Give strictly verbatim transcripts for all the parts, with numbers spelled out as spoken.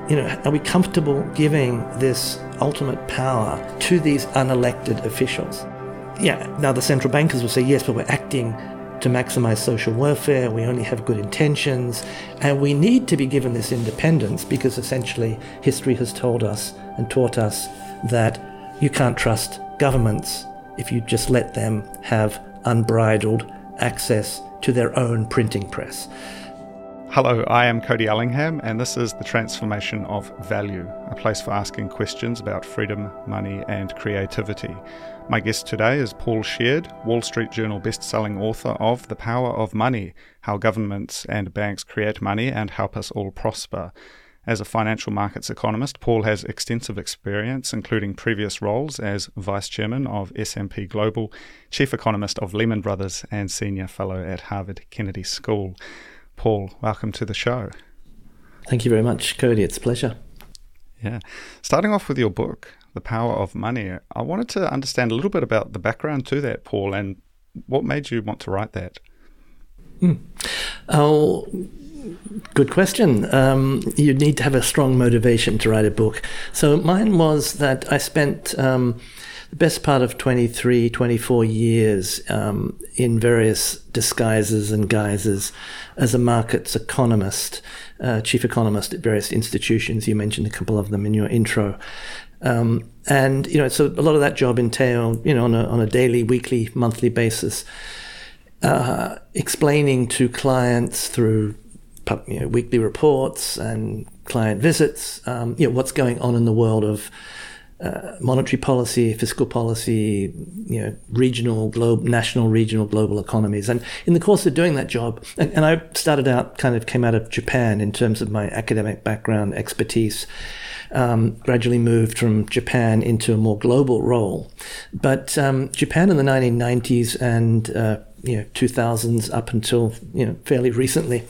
you know, are we comfortable giving this ultimate power to these unelected officials? Yeah, now the central bankers will say, yes, but we're acting to maximize social welfare, we only have good intentions, and we need to be given this independence because essentially history has told us and taught us that you can't trust governments if you just let them have unbridled access to their own printing press. Hello, I am Cody Ellingham, and this is The Transformation of Value, a place for asking questions about freedom, money, and creativity. My guest today is Paul Sheard, Wall Street Journal best-selling author of The Power of Money, How Governments and Banks Create Money and Help Us All Prosper. As a financial markets economist, Paul has extensive experience, including previous roles as Vice Chairman of S and P Global, Chief Economist of Lehman Brothers, and Senior Fellow at Harvard Kennedy School. Paul, welcome to the show. Thank you very much, Cody. It's a pleasure. Yeah. Starting off with your book, The Power of Money, I wanted to understand a little bit about the background to that, Paul, and what made you want to write that? Mm. Oh, good question. Um, you need to have a strong motivation to write a book. So mine was that I spent um, the best part of twenty-three, twenty-four years um, in various disguises and guises as a markets economist, uh, chief economist at various institutions. You mentioned a couple of them in your intro. Um, and, you know, so a lot of that job entailed, you know, on a, on a daily, weekly, monthly basis, uh, explaining to clients through you know, weekly reports and client visits, um, you know, what's going on in the world of uh, monetary policy, fiscal policy, you know, regional, global, national, regional, global economies. And in the course of doing that job, and, and I started out, kind of came out of Japan in terms of my academic background, expertise, um, gradually moved from Japan into a more global role. But um, Japan in the nineteen nineties and uh, you know, two thousands up until, you know, fairly recently,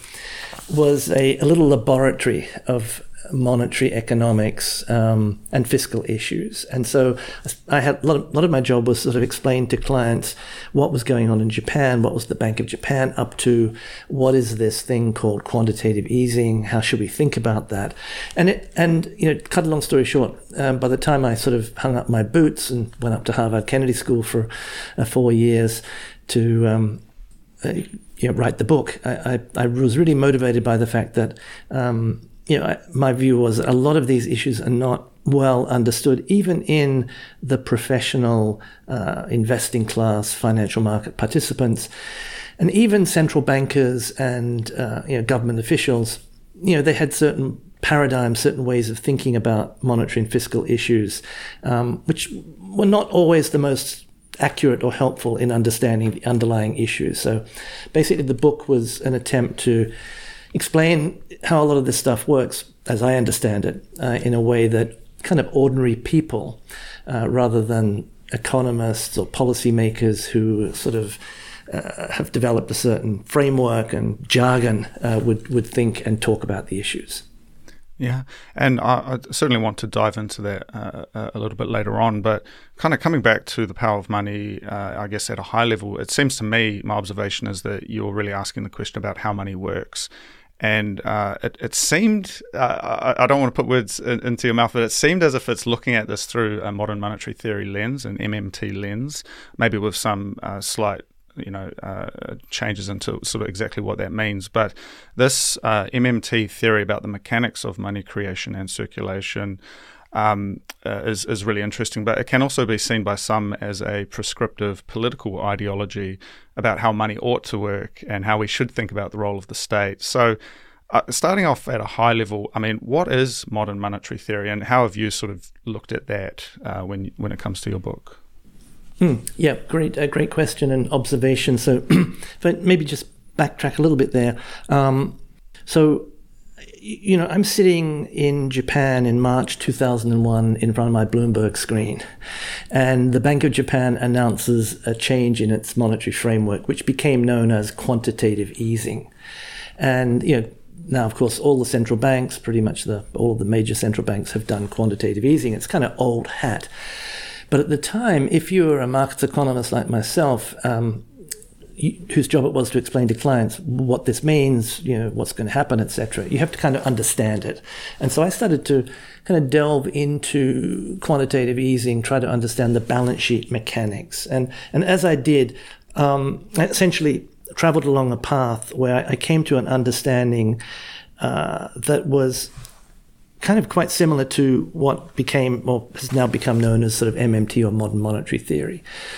was a, a little laboratory of monetary economics um, and fiscal issues. And so I had a lot, of, a lot of my job was sort of explain to clients what was going on in Japan, what was the Bank of Japan up to, what is this thing called quantitative easing, how should we think about that? And, it, and you know, cut a long story short, um, by the time I sort of hung up my boots and went up to Harvard Kennedy School for uh, four years to um, uh, you know, write the book, I, I, I was really motivated by the fact that um, you know, I, my view was that a lot of these issues are not well understood, even in the professional uh, investing class, financial market participants, and even central bankers and uh, you know, government officials. You know, they had certain paradigms, certain ways of thinking about monetary and fiscal issues, um, which were not always the most accurate or helpful in understanding the underlying issues. So basically the book was an attempt to explain how a lot of this stuff works, as I understand it, uh, in a way that kind of ordinary people, uh, rather than economists or policymakers who sort of uh, have developed a certain framework and jargon, uh, would, would think and talk about the issues. Yeah, and I, I certainly want to dive into that uh, a little bit later on, but kind of coming back to The Power of Money, uh, I guess at a high level, it seems to me, my observation is that you're really asking the question about how money works. And uh, it, it seemed, uh, I, I don't want to put words in, into your mouth, but it seemed as if it's looking at this through a modern monetary theory lens, an M M T lens, maybe with some uh, slight you know, uh, changes into sort of exactly what that means. But this uh, M M T theory about the mechanics of money creation and circulation um, uh, is, is really interesting. But it can also be seen by some as a prescriptive political ideology about how money ought to work and how we should think about the role of the state. So uh, starting off at a high level, I mean, what is modern monetary theory and how have you sort of looked at that uh, when when it comes to your book? Hmm. Yeah, great, uh, great question and observation. So, but maybe just backtrack a little bit there. Um, so, you know, I'm sitting in Japan in March two thousand one in front of my Bloomberg screen, and the Bank of Japan announces a change in its monetary framework, which became known as quantitative easing. And, you know, now, of course, all the central banks, pretty much the all of the major central banks have done quantitative easing. It's kind of old hat. But at the time, if you were a markets economist like myself, um, whose job it was to explain to clients what this means, you know, what's going to happen, et cetera. You have to kind of understand it. And so I started to kind of delve into quantitative easing, try to understand the balance sheet mechanics. And, and as I did, um, I essentially traveled along a path where I came to an understanding uh, that was kind of quite similar to what became, or has now become known as sort of M M T, or modern monetary theory.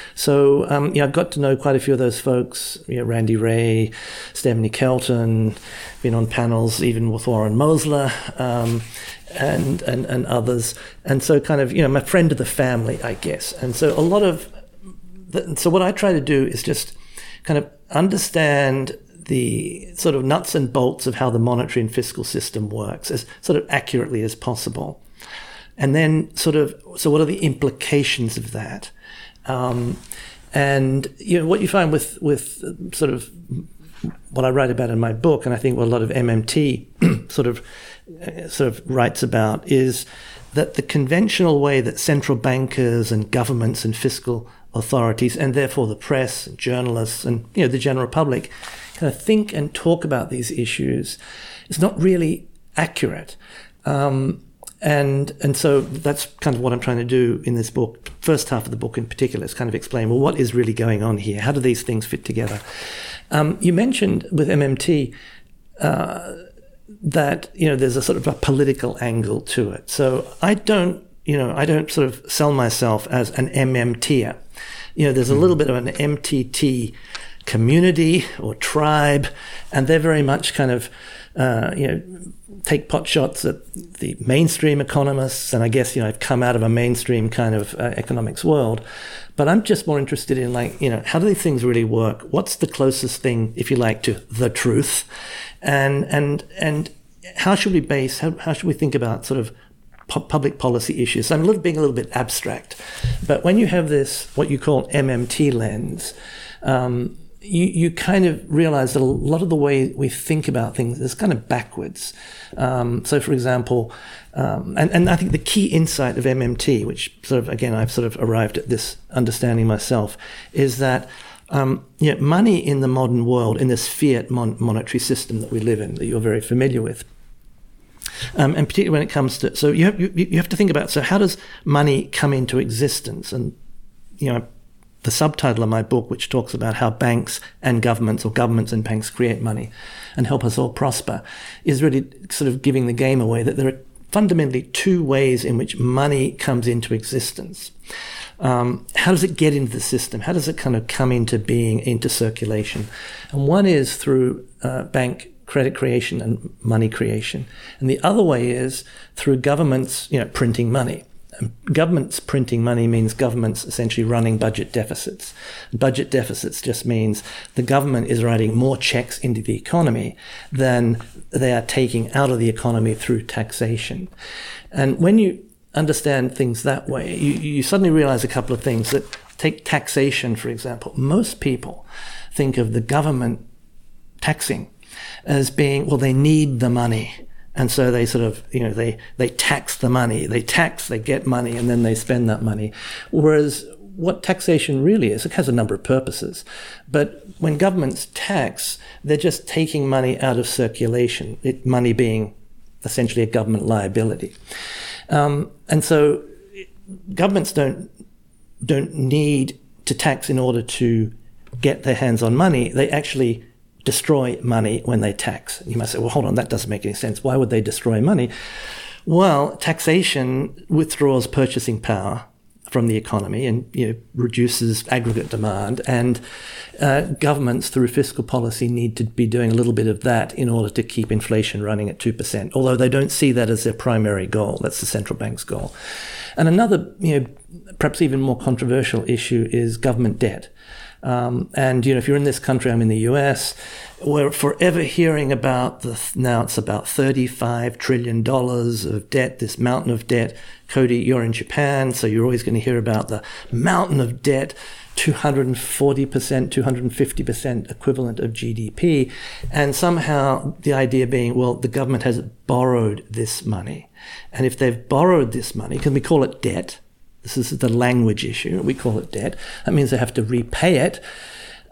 So, um, yeah, I got to know quite a few of those folks, you know, Randy Ray, Stephanie Kelton, been on panels even with Warren Mosler, um, and, and, and others. And so kind of, you know, I'm a friend of the family, I guess. And so a lot of, the, so what I try to do is just kind of understand the sort of nuts and bolts of how the monetary and fiscal system works as sort of accurately as possible. And then sort of, so what are the implications of that? Um, and, you know, what you find with, with sort of what I write about in my book, and I think what a lot of M M T sort of, uh, sort of writes about, is that the conventional way that central bankers and governments and fiscal authorities, and therefore the press and journalists and, you know, the general public, kind of think and talk about these issues is not really accurate. Um, and and so that's kind of what I'm trying to do in this book. First half of the book in particular is kind of explain, well, what is really going on here? How do these things fit together? Um, you mentioned with M M T uh, that, you know, there's a sort of a political angle to it. So I don't, you know, I don't sort of sell myself as an M M T-er. You know, there's a little bit of an M T T community or tribe, and they're very much kind of, uh, you know, take pot shots at the mainstream economists. And I guess, you know, I've come out of a mainstream kind of uh, economics world, but I'm just more interested in, like, you know, how do these things really work? What's the closest thing, if you like, to the truth? And, and, and how should we base, how, how should we think about sort of public policy issues? So I'm a little, being a little bit abstract, but when you have this, what you call M M T lens, um, You, you kind of realize that a lot of the way we think about things is kind of backwards. Um, so, for example, um, and, and I think the key insight of M M T, which sort of, again, I've sort of arrived at this understanding myself, is that um, you know, money in the modern world, in this fiat mon- monetary system that we live in, that you're very familiar with, um, and particularly when it comes to, so you have, you, you have to think about, so how does money come into existence? And, you know, the subtitle of my book, which talks about how banks and governments, or governments and banks, create money and help us all prosper, is really sort of giving the game away that there are fundamentally two ways in which money comes into existence. Um, how does it get into the system? How does it kind of come into being, into circulation? And one is through uh, bank credit creation and money creation. And the other way is through governments, you know, printing money. Governments printing money means governments essentially running budget deficits. Budget deficits just means the government is writing more checks into the economy than they are taking out of the economy through taxation. And when you understand things that way, you, you suddenly realize a couple of things. That take taxation, for example. Most people think of the government taxing as being, well, they need the money. And so they sort of, you know, they, they tax the money, they tax, they get money, and then they spend that money. Whereas what taxation really is, it has a number of purposes. But when governments tax, they're just taking money out of circulation, it, money being essentially a government liability. Um, and so governments don't, don't need to tax in order to get their hands on money. They actually destroy money when they tax. You might say, well, hold on, that doesn't make any sense. Why would they destroy money? Well, taxation withdraws purchasing power from the economy and, you know, reduces aggregate demand. And uh, governments, through fiscal policy, need to be doing a little bit of that in order to keep inflation running at two percent, although they don't see that as their primary goal. That's the central bank's goal. And another, you know, perhaps even more controversial issue is government debt. Um, and, you know, if you're in this country, I'm in the U S, we're forever hearing about the, now it's about thirty-five trillion dollars of debt, this mountain of debt. Cody, you're in Japan, so you're always going to hear about the mountain of debt, two hundred forty percent, two hundred fifty percent equivalent of G D P. And somehow the idea being, well, the government has borrowed this money. And if they've borrowed this money, can we call it debt? This is the language issue. We call it debt. That means they have to repay it.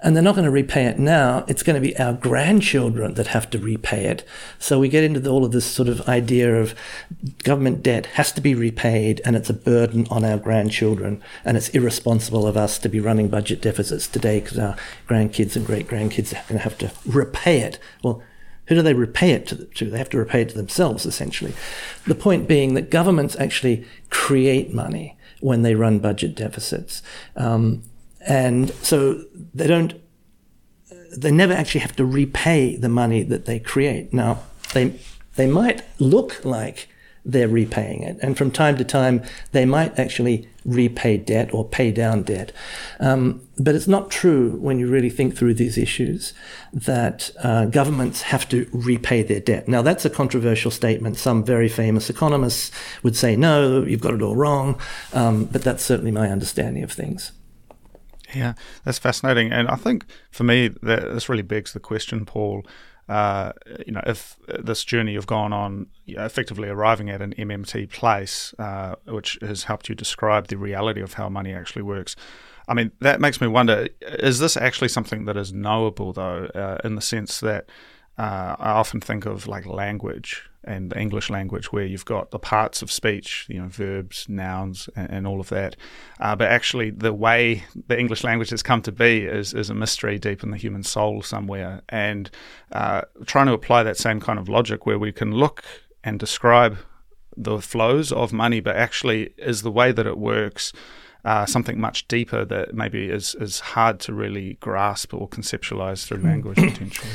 and they're not going to repay it now. It's going to be our grandchildren that have to repay it. So we get into the, all of this sort of idea of government debt has to be repaid, and it's a burden on our grandchildren, and it's irresponsible of us to be running budget deficits today because our grandkids and great-grandkids are going to have to repay it. Well, who do they repay it to? to? They have to repay it to themselves, essentially. The point being that governments actually create money when they run budget deficits. Um, and so they don't, they never actually have to repay the money that they create. Now, they they might look like they're repaying it, and from time to time they might actually repay debt or pay down debt. Um, but it's not true when you really think through these issues that uh, governments have to repay their debt. Now, that's a controversial statement. Some very famous economists would say, no, you've got it all wrong. Um, but that's certainly my understanding of things. Yeah, that's fascinating. And I think for me, that this really begs the question, Paul, Uh, you know, if this journey you've gone on, you know, effectively arriving at an M M T place, uh, which has helped you describe the reality of how money actually works. I mean, that makes me wonder, is this actually something that is knowable, though, uh, in the sense that uh, I often think of like language and the English language, where you've got the parts of speech, you know, verbs, nouns, and, and all of that. Uh, but actually, the way the English language has come to be is, is a mystery deep in the human soul somewhere. And uh, trying to apply that same kind of logic, where we can look and describe the flows of money, but actually is the way that it works uh, something much deeper that maybe is, is hard to really grasp or conceptualize through language potentially.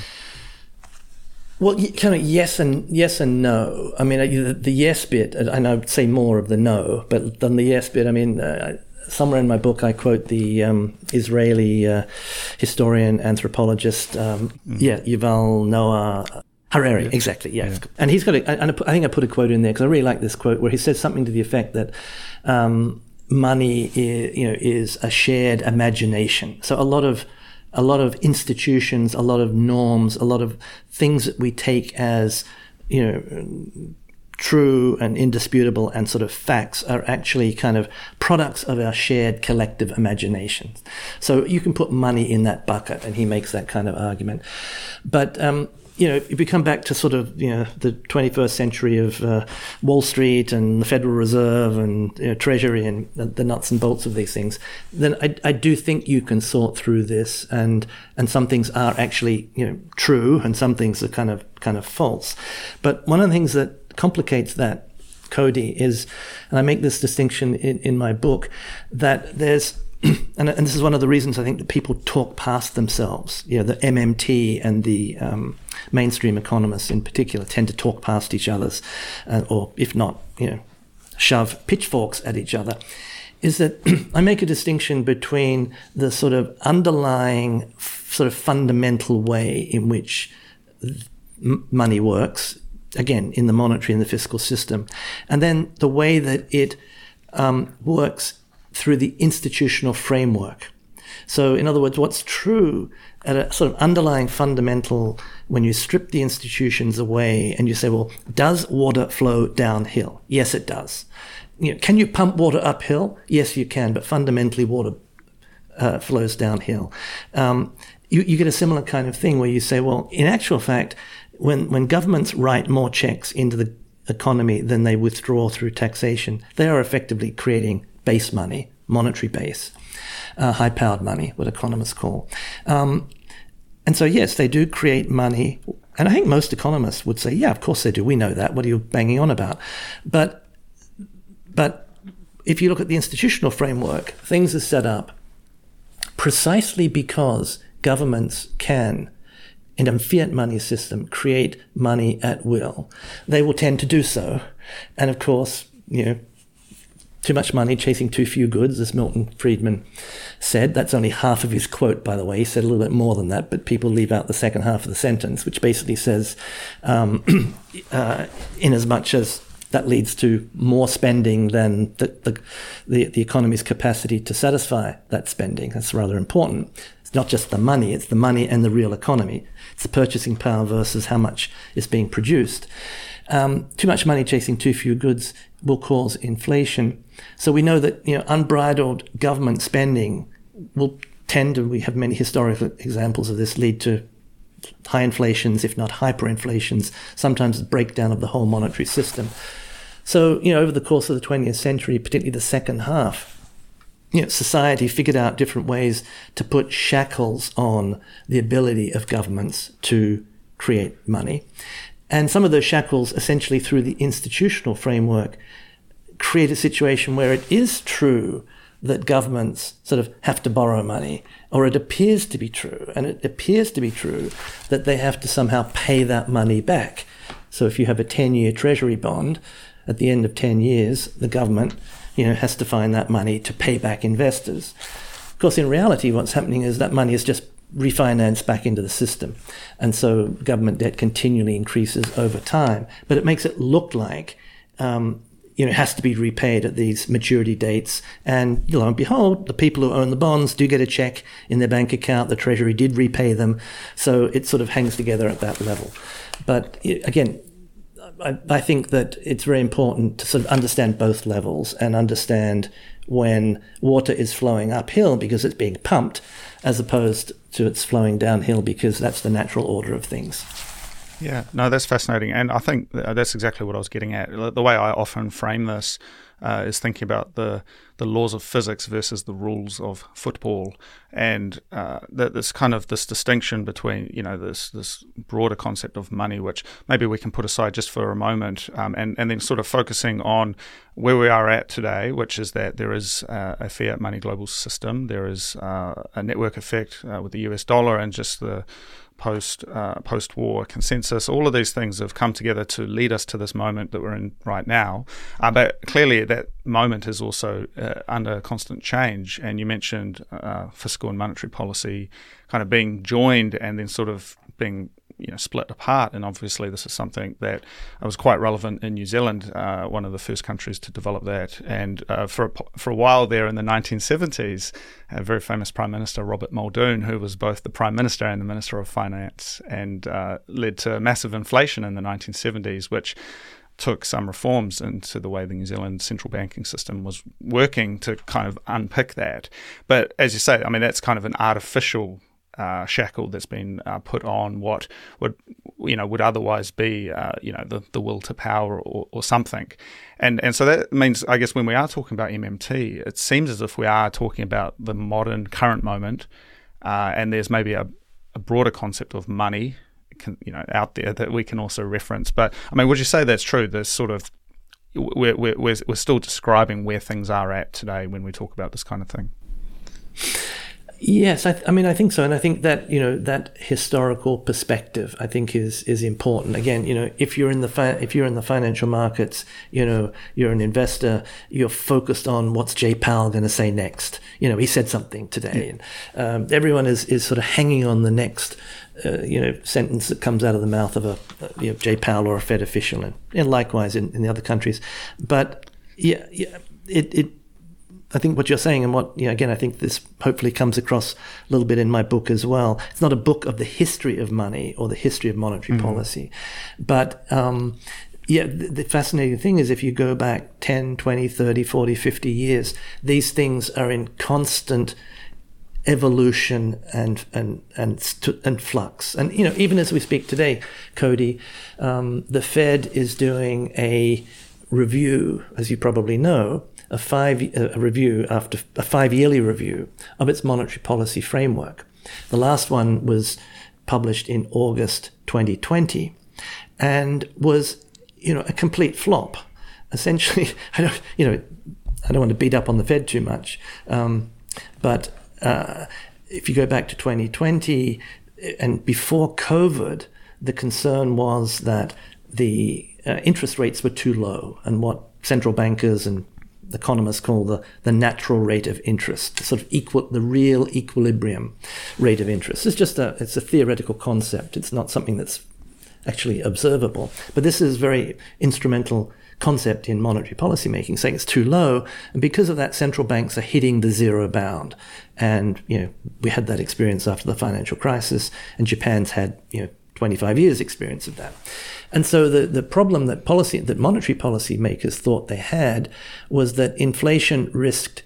Well, kind of yes and yes and no. I mean, the, the yes bit, and I'd say more of the no, but than the yes bit, I mean, uh, somewhere in my book I quote the um, Israeli uh, historian, anthropologist, um, mm. yeah, Yuval Noah Harari, yeah. exactly, yeah. yeah. And he's got, a, and I think I put a quote in there because I really like this quote where he says something to the effect that um, money, is, you know, is a shared imagination. So a lot of A lot of institutions, a lot of norms, a lot of things that we take as, you know, true and indisputable and sort of facts are actually kind of products of our shared collective imaginations. So you can put money in that bucket, and he makes that kind of argument. But, um, you know, if we come back to sort of, you know, the twenty-first century of uh, Wall Street and the Federal Reserve and, you know, Treasury and the, the nuts and bolts of these things, then I, I do think you can sort through this, and and some things are actually, you know, true, and some things are kind of kind of false. But one of the things that complicates that, Cody, is, and I make this distinction in, in my book, that there's And, and this is one of the reasons I think that people talk past themselves. You know, the M M T and the um, mainstream economists in particular tend to talk past each other's, uh, or if not, you know, shove pitchforks at each other. Is that I make a distinction between the sort of underlying, f- sort of fundamental way in which m- money works, again, in the monetary and the fiscal system, and then the way that it um, works through the institutional framework. So in other words, what's true at a sort of underlying fundamental, when you strip the institutions away and you say, well, does water flow downhill? Yes, it does. You know, can you pump water uphill? Yes, you can, but fundamentally water uh, flows downhill. Um, you, you get a similar kind of thing where you say, well, in actual fact, when, when governments write more checks into the economy than they withdraw through taxation, they are effectively creating base money, monetary base, uh, high-powered money, what economists call. Um, and so, yes, they do create money. And I think most economists would say, yeah, of course they do. We know that. What are you banging on about? But, but if you look at the institutional framework, things are set up precisely because governments can, in a fiat money system, create money at will. They will tend to do so. And of course, you know, too much money chasing too few goods, as Milton Friedman said. That's only half of his quote, by the way. He said a little bit more than that, but people leave out the second half of the sentence, which basically says, um, uh, in as much as that leads to more spending than the, the, the, the economy's capacity to satisfy that spending. That's rather important. It's not just the money, it's the money and the real economy. It's the purchasing power versus how much is being produced. Um, too much money chasing too few goods will cause inflation. So we know that, you know, unbridled government spending will tend to, we have many historical examples of this, lead to high inflations, if not hyperinflations, sometimes the breakdown of the whole monetary system. So, you know, over the course of the twentieth century, particularly the second half, you know, society figured out different ways to put shackles on the ability of governments to create money. And some of those shackles, essentially through the institutional framework, create a situation where it is true that governments sort of have to borrow money, or it appears to be true, and it appears to be true that they have to somehow pay that money back. So if you have a ten-year treasury bond, at the end of ten years, the government, you know, has to find that money to pay back investors. Of course, in reality, what's happening is that money is just refinanced back into the system. And so government debt continually increases over time. But it makes it look like, um, you know, it has to be repaid at these maturity dates. And lo and behold, the people who own the bonds do get a check in their bank account. The Treasury did repay them. So it sort of hangs together at that level. But again, I, I think that it's very important to sort of understand both levels and understand when water is flowing uphill because it's being pumped, as opposed to it's flowing downhill because that's the natural order of things. Yeah, no, that's fascinating. And I think that's exactly what I was getting at. The way I often frame this uh, is thinking about the, the laws of physics versus the rules of football. And uh, that this kind of this distinction between, you know, this this broader concept of money, which maybe we can put aside just for a moment, um, and, and then sort of focusing on where we are at today, which is that there is uh, a fiat money global system. There is uh, a network effect uh, with the U S dollar and just the post uh, post-war consensus. All of these things have come together to lead us to this moment that we're in right now. Uh, but clearly that moment is also uh, under constant change. And you mentioned uh, fiscal and monetary policy kind of being joined and then sort of being, you know, split apart. And obviously this is something that was quite relevant in New Zealand, uh, one of the first countries to develop that. And uh, for, a, for a while there in the nineteen seventies, a very famous Prime Minister, Robert Muldoon, who was both the Prime Minister and the Minister of Finance, and uh, led to massive inflation in the nineteen seventies, which took some reforms into the way the New Zealand central banking system was working to kind of unpick that. But as you say, I mean, that's kind of an artificial Uh, shackle that's been uh, put on what would, you know, would otherwise be, uh, you know, the, the will to power or, or something. And and so that means, I guess, when we are talking about M M T, it seems as if we are talking about the modern current moment, uh, and there's maybe a, a broader concept of money, can, you know, out there that we can also reference. But I mean, would you say that's true? There's sort of we're we're we're, we're still describing where things are at today when we talk about this kind of thing. Yes, I, th- I mean, I think so. And I think that, you know, that historical perspective, I think is, is important. Again, you know, if you're in the, fi- if you're in the financial markets, you know, you're an investor, you're focused on what's Jay Powell going to say next. You know, he said something today. Yeah. And um, everyone is, is sort of hanging on the next, uh, you know, sentence that comes out of the mouth of a, uh, you know, Jay Powell or a Fed official, and, and likewise in, in the other countries. But yeah, yeah, it, it, I think what you're saying, and what, you know, again, I think this hopefully comes across a little bit in my book as well. It's not a book of the history of money or the history of monetary mm-hmm. policy. But, um, yeah, the, the fascinating thing is if you go back ten, twenty, thirty, forty, fifty years, these things are in constant evolution and and and and flux. And, you know, even as we speak today, Cody, um, the Fed is doing a review, as you probably know, a five a review after a five yearly review of its monetary policy framework. The last one was published in August twenty twenty, and was, you know, a complete flop. Essentially, I don't, you know, I don't want to beat up on the Fed too much, um, but uh, if you go back to twenty twenty and before COVID, the concern was that the uh, interest rates were too low, and what central bankers and economists call the, the natural rate of interest, the sort of equal, the real equilibrium rate of interest. It's just a, it's a theoretical concept. It's not something that's actually observable. But this is a very instrumental concept in monetary policy making, saying it's too low. And because of that, central banks are hitting the zero bound. And, you know, we had that experience after the financial crisis, and Japan's had, you know, twenty-five years experience of that. And so the, the problem that policy, that monetary policy makers thought they had was that inflation risked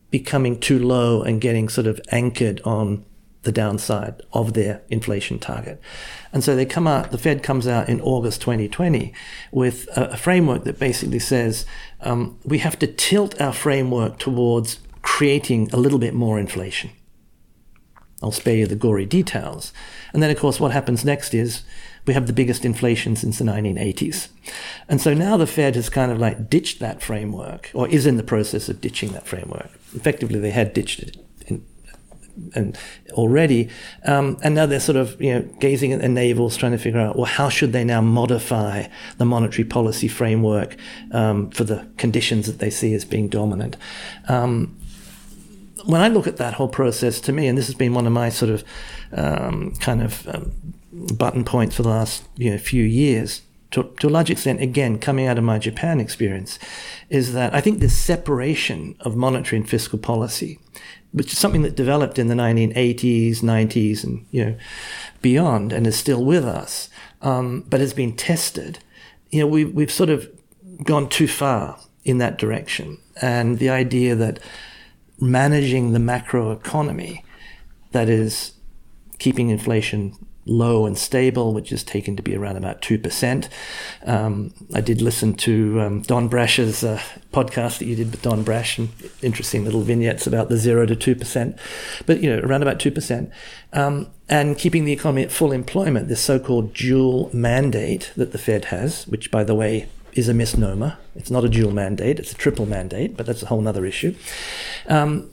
becoming too low and getting sort of anchored on the downside of their inflation target. And so they come out, the Fed comes out in August twenty twenty with a, a framework that basically says um, we have to tilt our framework towards creating a little bit more inflation. I'll spare you the gory details. And then, of course, what happens next is we have the biggest inflation since the nineteen eighties. And so now the Fed has kind of like ditched that framework, or is in the process of ditching that framework. Effectively, they had ditched it in, and already. Um, and now they're sort of, you know, gazing at their navels, trying to figure out, well, how should they now modify the monetary policy framework um, for the conditions that they see as being dominant? Um, when I look at that whole process, to me, and this has been one of my sort of um, kind of um, button points for the last you know, few years, to, to a large extent, again, coming out of my Japan experience, is that I think this separation of monetary and fiscal policy, which is something that developed in the nineteen eighties, nineties, and you know beyond, and is still with us, um, but has been tested. You know, we, we've sort of gone too far in that direction, and the idea that managing the macroeconomy, that is keeping inflation low and stable, which is taken to be around about two percent. Um, I did listen to um, Don Brash's uh, podcast that you did with Don Brash, and interesting little vignettes about the zero to two percent, but you know, around about two percent. Um, and keeping the economy at full employment, this so-called dual mandate that the Fed has, which, by the way, is a misnomer. It's not a dual mandate, it's a triple mandate, but that's a whole other issue. Um,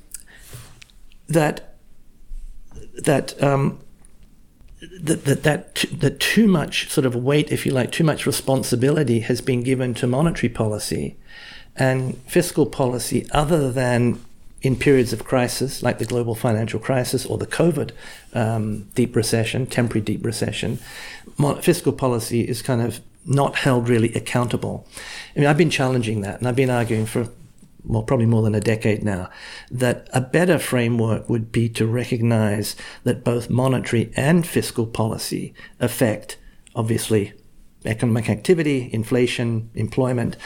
that that um, that that that that too much sort of weight, if you like, too much responsibility has been given to monetary policy and fiscal policy, other than in periods of crisis, like the global financial crisis or the COVID um, deep recession, temporary deep recession. Fiscal policy is kind of not held really accountable. I mean, I've been challenging that, and I've been arguing for, well, probably more than a decade now, that a better framework would be to recognize that both monetary and fiscal policy affect, obviously, economic activity, inflation, employment,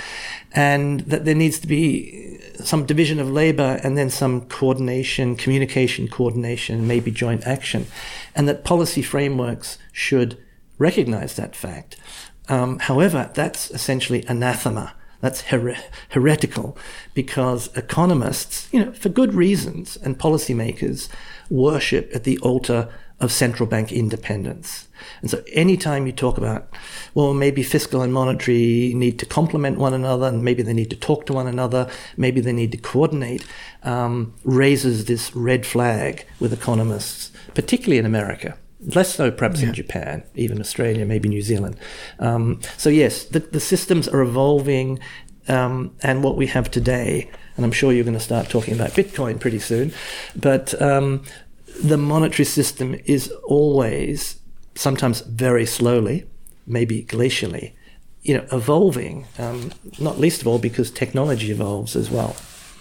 and that there needs to be some division of labor and then some coordination, communication coordination, maybe joint action, and that policy frameworks should recognize that fact. Um, however, that's essentially anathema. That's her- heretical, because economists, you know, for good reasons, and policymakers worship at the altar of central bank independence. And so anytime you talk about, well, maybe fiscal and monetary need to complement one another, and maybe they need to talk to one another, maybe they need to coordinate, um, raises this red flag with economists, particularly in America. Less so perhaps yeah. in Japan, even Australia, maybe New Zealand. Um, so yes, the, the systems are evolving, um, and what we have today, and I'm sure you're going to start talking about Bitcoin pretty soon, but um, the monetary system is always, sometimes very slowly, maybe glacially, you know, evolving, um, not least of all because technology evolves as well.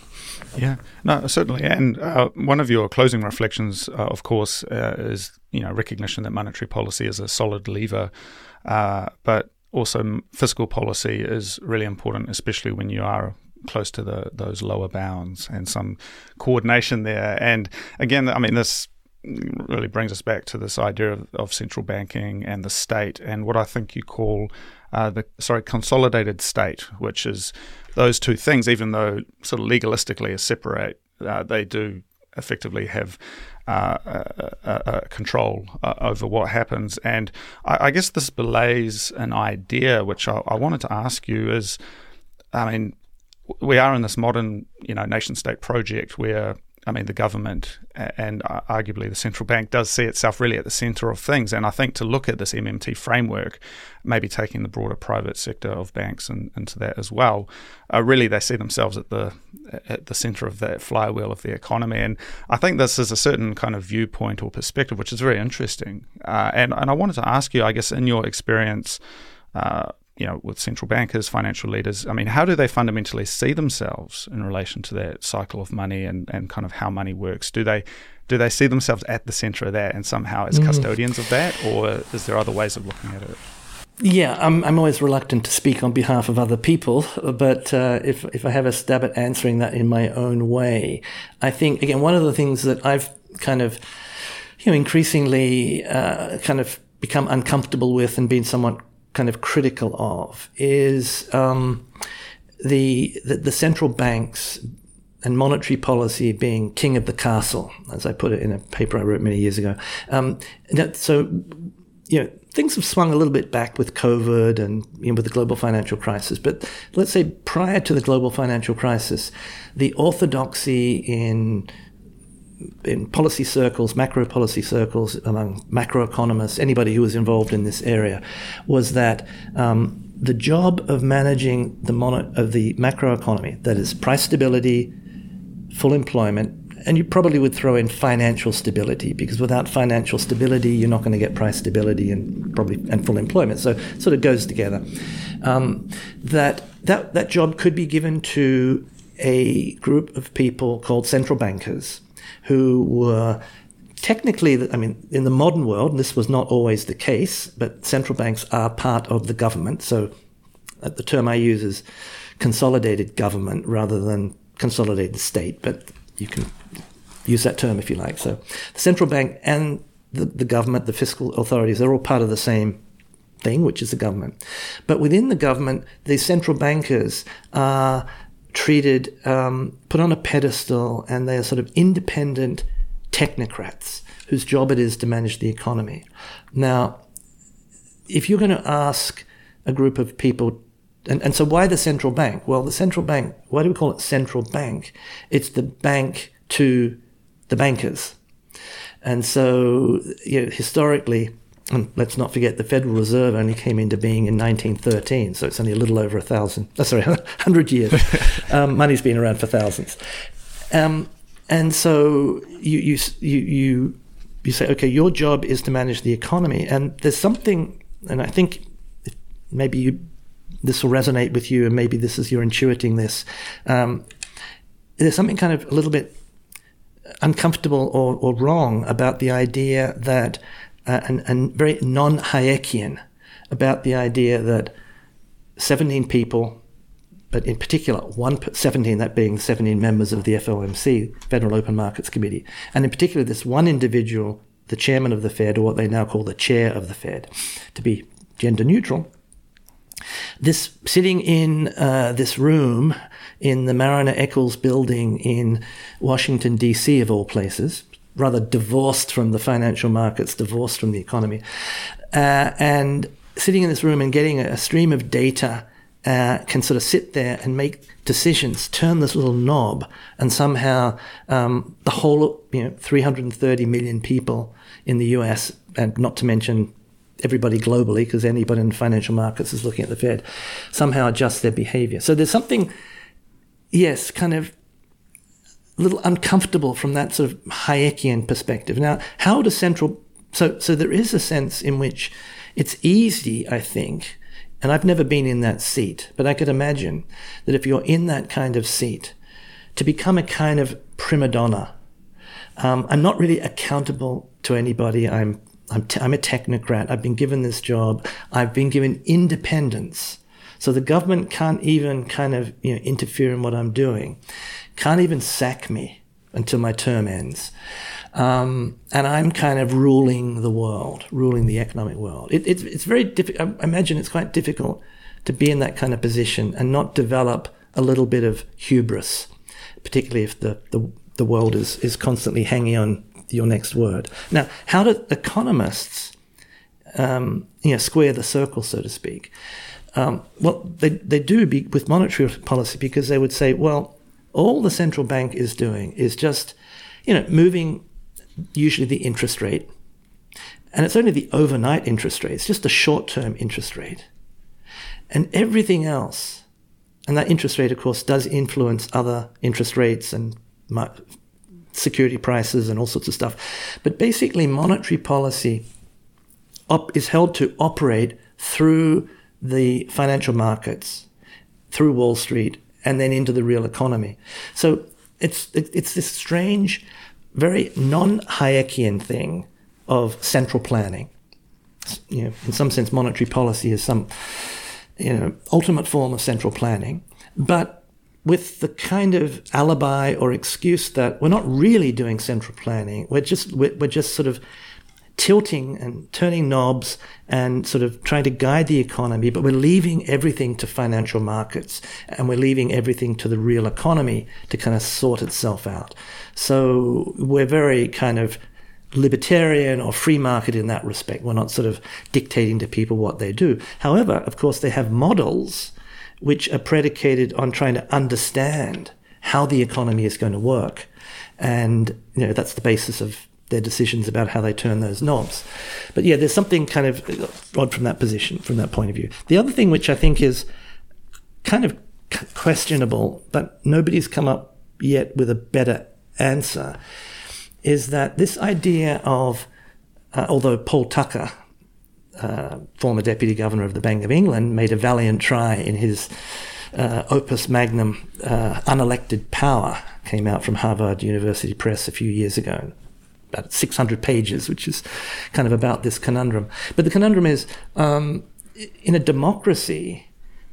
Yeah, no, certainly. And uh, one of your closing reflections, uh, of course, uh, is you know recognition that monetary policy is a solid lever, uh, but also fiscal policy is really important, especially when you are close to the those lower bounds, and some coordination there. And again, I mean, this really brings us back to this idea of, of central banking and the state, and what I think you call uh, the sorry consolidated state, which is those two things, even though sort of legalistically as separate, uh, they do effectively have uh, a, a, a control uh, over what happens. And I, I guess this belays an idea which I, I wanted to ask you is, I mean, we are in this modern, you know, nation-state project where, I mean, the government and arguably the central bank does see itself really at the centre of things. And I think to look at this M M T framework, maybe taking the broader private sector of banks and, into that as well, uh, really they see themselves at the at the centre of that flywheel of the economy. And I think this is a certain kind of viewpoint or perspective, which is very interesting. Uh, and, and I wanted to ask you, I guess, in your experience, uh, you know, with central bankers, financial leaders, I mean, how do they fundamentally see themselves in relation to that cycle of money and, and kind of how money works? Do they do they see themselves at the centre of that and somehow as mm. custodians of that, or is there other ways of looking at it? Yeah, I'm I'm always reluctant to speak on behalf of other people, but uh, if if I have a stab at answering that in my own way, I think again one of the things that I've kind of you know increasingly uh, kind of become uncomfortable with and been somewhat kind of critical of is um, the, the the central banks and monetary policy being king of the castle, as I put it in a paper I wrote many years ago. Um, that, so you know. Things have swung a little bit back with COVID and you know, with the global financial crisis. But let's say prior to the global financial crisis, the orthodoxy in in policy circles, macro policy circles, among macroeconomists, anybody who was involved in this area, was that um, the job of managing the mono- of the macroeconomy, that is price stability, full employment, and you probably would throw in financial stability, because without financial stability, you're not going to get price stability and probably and full employment. So it sort of goes together. Um, that that that job could be given to a group of people called central bankers, who were technically, I mean, in the modern world, and this was not always the case, but central banks are part of the government. So the term I use is consolidated government rather than consolidated state, but you can use that term if you like. So the central bank and the, the government, the fiscal authorities, they're all part of the same thing, which is the government. But within the government, the central bankers are treated, um, put on a pedestal, and they are sort of independent technocrats whose job it is to manage the economy. Now, if you're going to ask a group of people, and, and so why the central bank? Well, the central bank, why do we call it central bank? It's the bank to the bankers. And so, you know, historically, and let's not forget the Federal Reserve only came into being in nineteen thirteen, so it's only a little over a thousand, oh, sorry, a hundred years. um, money's been around for thousands. Um, and so you, you, you, you, you say, okay, your job is to manage the economy. And there's something, and I think maybe you, this will resonate with you, and maybe this is you're intuiting this. Um, there's something kind of a little bit uncomfortable or, or wrong about the idea that, uh, and, and very non-Hayekian, about the idea that seventeen people, but in particular one seventeen, that being seventeen members of the F O M C, Federal Open Markets Committee, and in particular this one individual, the chairman of the Fed, or what they now call the chair of the Fed, to be gender neutral, this sitting in uh, this room in the Mariner Eccles building in Washington, D C, of all places, rather divorced from the financial markets, divorced from the economy, uh, and sitting in this room and getting a stream of data, uh, can sort of sit there and make decisions, turn this little knob, and somehow um, the whole, you know, three hundred thirty million people in the U S, and not to mention everybody globally, because anybody in financial markets is looking at the Fed, somehow adjust their behavior. So there's something, yes, kind of a little uncomfortable from that sort of Hayekian perspective. Now, how does central... So, so there is a sense in which it's easy, I think, and I've never been in that seat, but I could imagine that if you're in that kind of seat, to become a kind of prima donna. Um, I'm not really accountable to anybody. I'm I'm, t- I'm a technocrat. I've been given this job. I've been given independence. So the government can't even kind of, you know, interfere in what I'm doing. Can't even sack me until my term ends. Um, and I'm kind of ruling the world, ruling the economic world. It, it's, it's very difficult. I imagine it's quite difficult to be in that kind of position and not develop a little bit of hubris, particularly if the, the, the world is, is constantly hanging on your next word. Now, how do economists, um, you know, square the circle, so to speak? Um, well, they they do be with monetary policy, because they would say, well, all the central bank is doing is just, you know, moving usually the interest rate, and it's only the overnight interest rate. It's just a short-term interest rate, and everything else, and that interest rate, of course, does influence other interest rates and security prices and all sorts of stuff. But basically, monetary policy op- is held to operate through the financial markets, through Wall Street, and then into the real economy. So it's it's this strange, very non-Hayekian thing of central planning. you know, in some sense, monetary policy is some, you know, ultimate form of central planning, but with the kind of alibi or excuse that we're not really doing central planning. We're just we're, we're just sort of tilting and turning knobs and sort of trying to guide the economy, but we're leaving everything to financial markets and we're leaving everything to the real economy to kind of sort itself out. So we're very kind of libertarian or free market in that respect. We're not sort of dictating to people what they do. However, of course, they have models which are predicated on trying to understand how the economy is going to work. And, you know, that's the basis of their decisions about how they turn those knobs. But yeah, there's something kind of odd from that position, from that point of view. The other thing which I think is kind of questionable, but nobody's come up yet with a better answer, is that this idea of, uh, although Paul Tucker, uh, former Deputy Governor of the Bank of England, made a valiant try in his uh, opus magnum, uh, Unelected Power, came out from Harvard University Press a few years ago, about six hundred pages, which is kind of about this conundrum. But the conundrum is, um, in a democracy,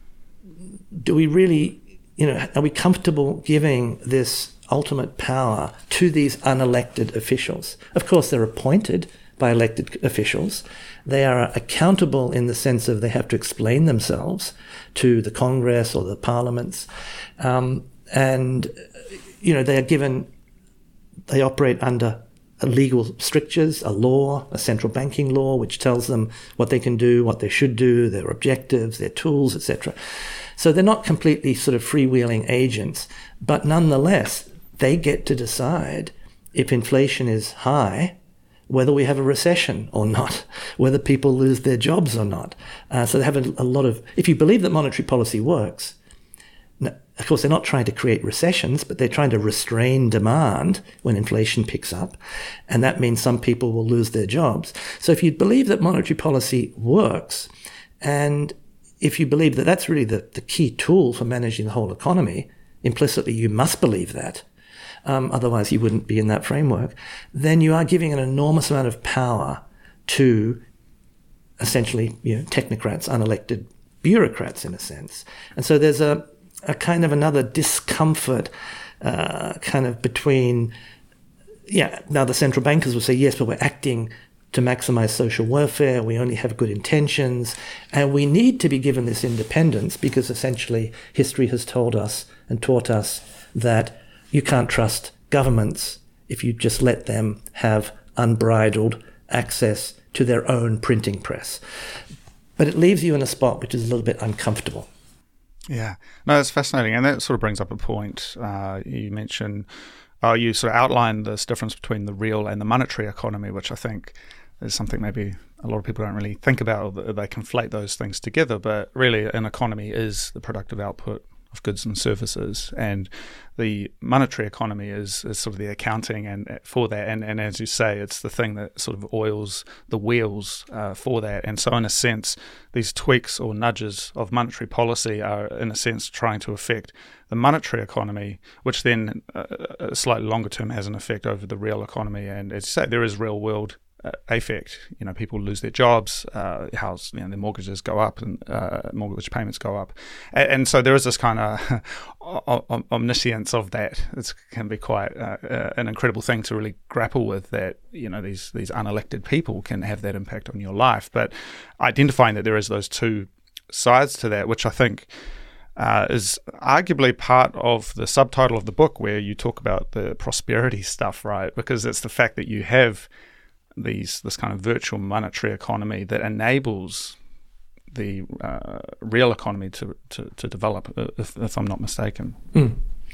do we really, you know, are we comfortable giving this ultimate power to these unelected officials? Of course, they're appointed by elected officials. They are accountable in the sense of they have to explain themselves to the Congress or the parliaments. Um, and, you know, they are given, they operate under legal strictures, a law, a central banking law, which tells them what they can do, what they should do, their objectives, their tools, et cetera. So they're not completely sort of freewheeling agents, but nonetheless, they get to decide if inflation is high, whether we have a recession or not, whether people lose their jobs or not. Uh, so they have a, a lot of, if you believe that monetary policy works, of course, they're not trying to create recessions, but they're trying to restrain demand when inflation picks up. And that means some people will lose their jobs. So if you believe that monetary policy works, and if you believe that that's really the, the key tool for managing the whole economy, implicitly you must believe that, um, otherwise you wouldn't be in that framework, then you are giving an enormous amount of power to essentially, you know, technocrats, unelected bureaucrats in a sense. And so there's a a kind of another discomfort uh, kind of between, yeah, now the central bankers will say, yes, but we're acting to maximize social welfare, we only have good intentions, and we need to be given this independence because essentially history has told us and taught us that you can't trust governments if you just let them have unbridled access to their own printing press. But it leaves you in a spot which is a little bit uncomfortable. Yeah, no, that's fascinating. And that sort of brings up a point. Uh, you mentioned, uh, you sort of outlined this difference between the real and the monetary economy, which I think is something maybe a lot of people don't really think about. They conflate those things together, but really an economy is the productive output of goods and services, and the monetary economy is, is sort of the accounting and for that, and, and as you say, it's the thing that sort of oils the wheels uh, for that. And so in a sense, these tweaks or nudges of monetary policy are in a sense trying to affect the monetary economy, which then uh, slightly longer term has an effect over the real economy. And as you say, there is real world Uh, affect. You know, people lose their jobs, uh, house, you know, their mortgages go up, and uh, mortgage payments go up, and, and so there is this kind of omniscience of that. It can be quite uh, uh, an incredible thing to really grapple with. That, you know, these these unelected people can have that impact on your life, but identifying that there is those two sides to that, which I think Uh, is arguably part of the subtitle of the book, where you talk about the prosperity stuff, right? Because it's the fact that you have these this kind of virtual monetary economy that enables the uh, real economy to, to, to develop, if, if I'm not mistaken. Mm.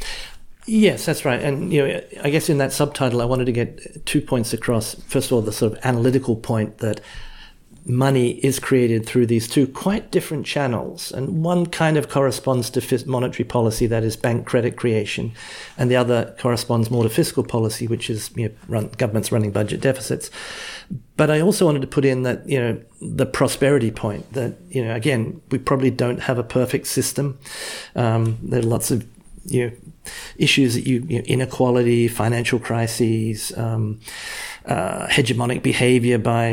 Yes, that's right. And, you know, I guess in that subtitle, I wanted to get two points across. First of all, the sort of analytical point that money is created through these two quite different channels. And one kind of corresponds to monetary policy, that is bank credit creation. And the other corresponds more to fiscal policy, which is, you know, run, governments running budget deficits. But I also wanted to put in that, you know, the prosperity point that, you know, again, we probably don't have a perfect system. Um, there are lots of, you know, issues that you, you know, inequality, financial crises, um, uh, hegemonic behavior by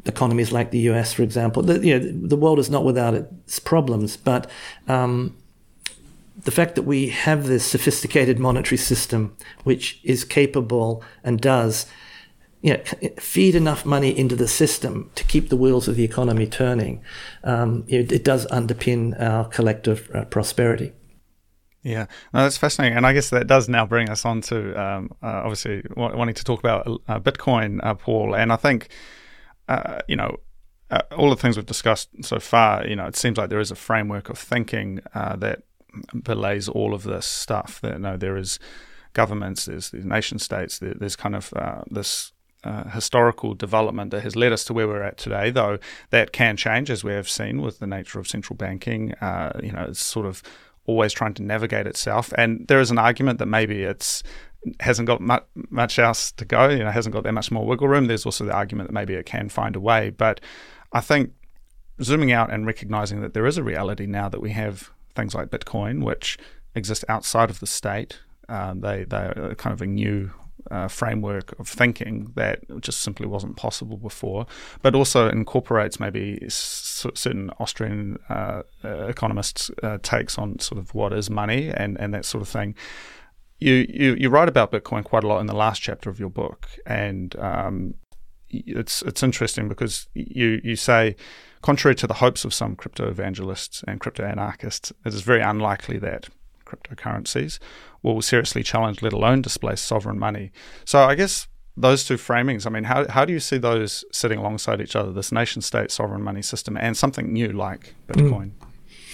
economies like the U S, for example. The, you know, the world is not without its problems, but um, the fact that we have this sophisticated monetary system which is capable and does you know, feed enough money into the system to keep the wheels of the economy turning, um, it, it does underpin our collective uh, prosperity. Yeah, no, that's fascinating. And I guess that does now bring us on to um, uh, obviously w- wanting to talk about uh, Bitcoin, uh, Paul. And I think, uh, you know, uh, all the things we've discussed so far, you know, it seems like there is a framework of thinking uh, that belays all of this stuff. That, you know, there is governments, there's, there's nation states, there, there's kind of uh, this uh, historical development that has led us to where we're at today, though that can change, as we have seen with the nature of central banking. Uh, you know, it's sort of always trying to navigate itself, and there is an argument that maybe it's hasn't got much, much else to go, you know, hasn't got that much more wiggle room. There's also the argument that maybe it can find a way, but I think zooming out and recognizing that there is a reality now that we have things like Bitcoin, which exist outside of the state. Um, they they are kind of a new uh, framework of thinking that just simply wasn't possible before, but also incorporates maybe s- certain Austrian uh, uh, economists' uh, takes on sort of what is money and, and that sort of thing. You, you you write about Bitcoin quite a lot in the last chapter of your book, and um, it's it's interesting because you you say, contrary to the hopes of some crypto evangelists and crypto anarchists, it is very unlikely that cryptocurrencies will seriously challenge, let alone displace, sovereign money. So I guess those two framings, I mean, how how do you see those sitting alongside each other, this nation-state sovereign money system and something new like Bitcoin? Mm.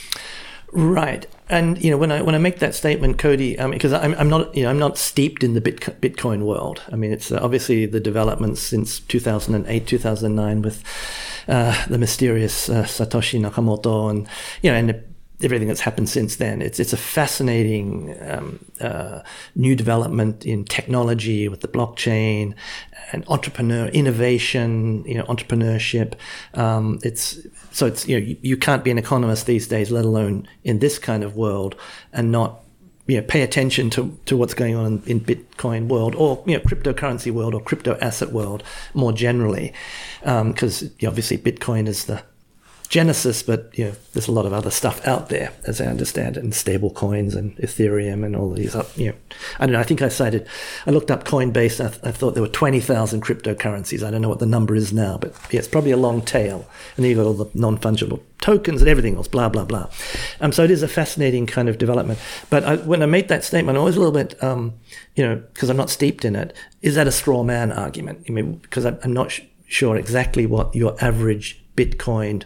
Right, and you know when I when I make that statement, Cody, um, because I'm I'm not you know I'm not steeped in the Bit- Bitcoin world. I mean, it's uh, obviously the developments since two thousand eight, two thousand nine with uh, the mysterious uh, Satoshi Nakamoto, and you know and the, everything that's happened since then. It's it's a fascinating um, uh, new development in technology with the blockchain and entrepreneur innovation, you know, entrepreneurship. Um, it's so it's you know you, you can't be an economist these days, let alone in this kind of world, and not you know pay attention to, to what's going on in, in Bitcoin world or you know cryptocurrency world or crypto asset world more generally, because um, obviously Bitcoin is the genesis, but you know, there's a lot of other stuff out there, as I understand it, and stable coins and Ethereum and all these. You know, I don't know. I think I cited, I looked up Coinbase. I, th- I thought there were twenty thousand cryptocurrencies. I don't know what the number is now, but yeah, it's probably a long tail. And then you've got all the non-fungible tokens and everything else, blah blah blah. Um, so it is a fascinating kind of development. But I, when I made that statement, I was a little bit, um, you know, because I'm not steeped in it. Is that a straw man argument? I mean, because I'm, I'm not sh- sure exactly what your average Bitcoin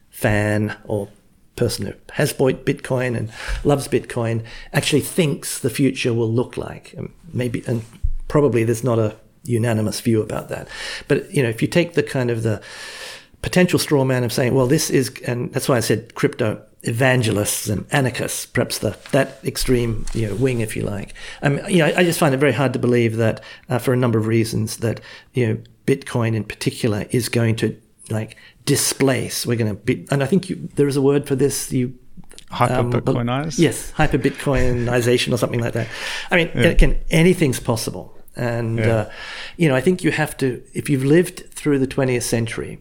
fan or person who has bought Bitcoin and loves Bitcoin actually thinks the future will look like. And maybe, and probably there's not a unanimous view about that. But, you know, if you take the kind of the potential straw man of saying, well, this is, and that's why I said crypto evangelists and anarchists, perhaps the that extreme, you know, wing, if you like. Um, you know, I, I just find it very hard to believe that uh, for a number of reasons that, you know, Bitcoin in particular is going to like displace. We're going to be, and I think you, there is a word for this. You hyper Bitcoinize. Um, yes, hyper Bitcoinization or something like that. I mean, yeah. can anything's possible, and yeah. uh, you know, I think you have to. If you've lived through the twentieth century,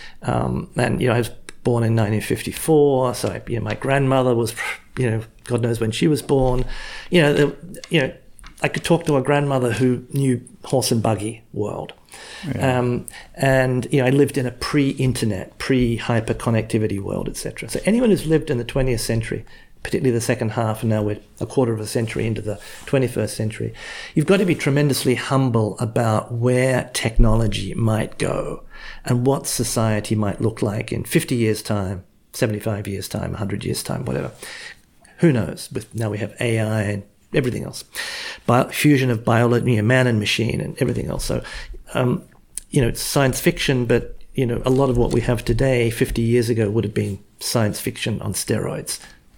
um, and you know, I was born in nineteen fifty-four, so you know, my grandmother was, you know, God knows when she was born. You know, the, you know, I could talk to a grandmother who knew horse and buggy world. Yeah. Um, and you know, I lived in a pre-internet, pre-hyper connectivity world, et cetera. So anyone who's lived in the twentieth century, particularly the second half, and now we're a quarter of a century into the twenty-first century, you've got to be tremendously humble about where technology might go and what society might look like in fifty years' time, seventy-five years' time, one hundred years' time, whatever. Who knows? But now we have A I and everything else, Bio- fusion of biology, you know, man and machine, and everything else. So. Um, you know, it's science fiction, but, you know, a lot of what we have today, fifty years ago, would have been science fiction on steroids.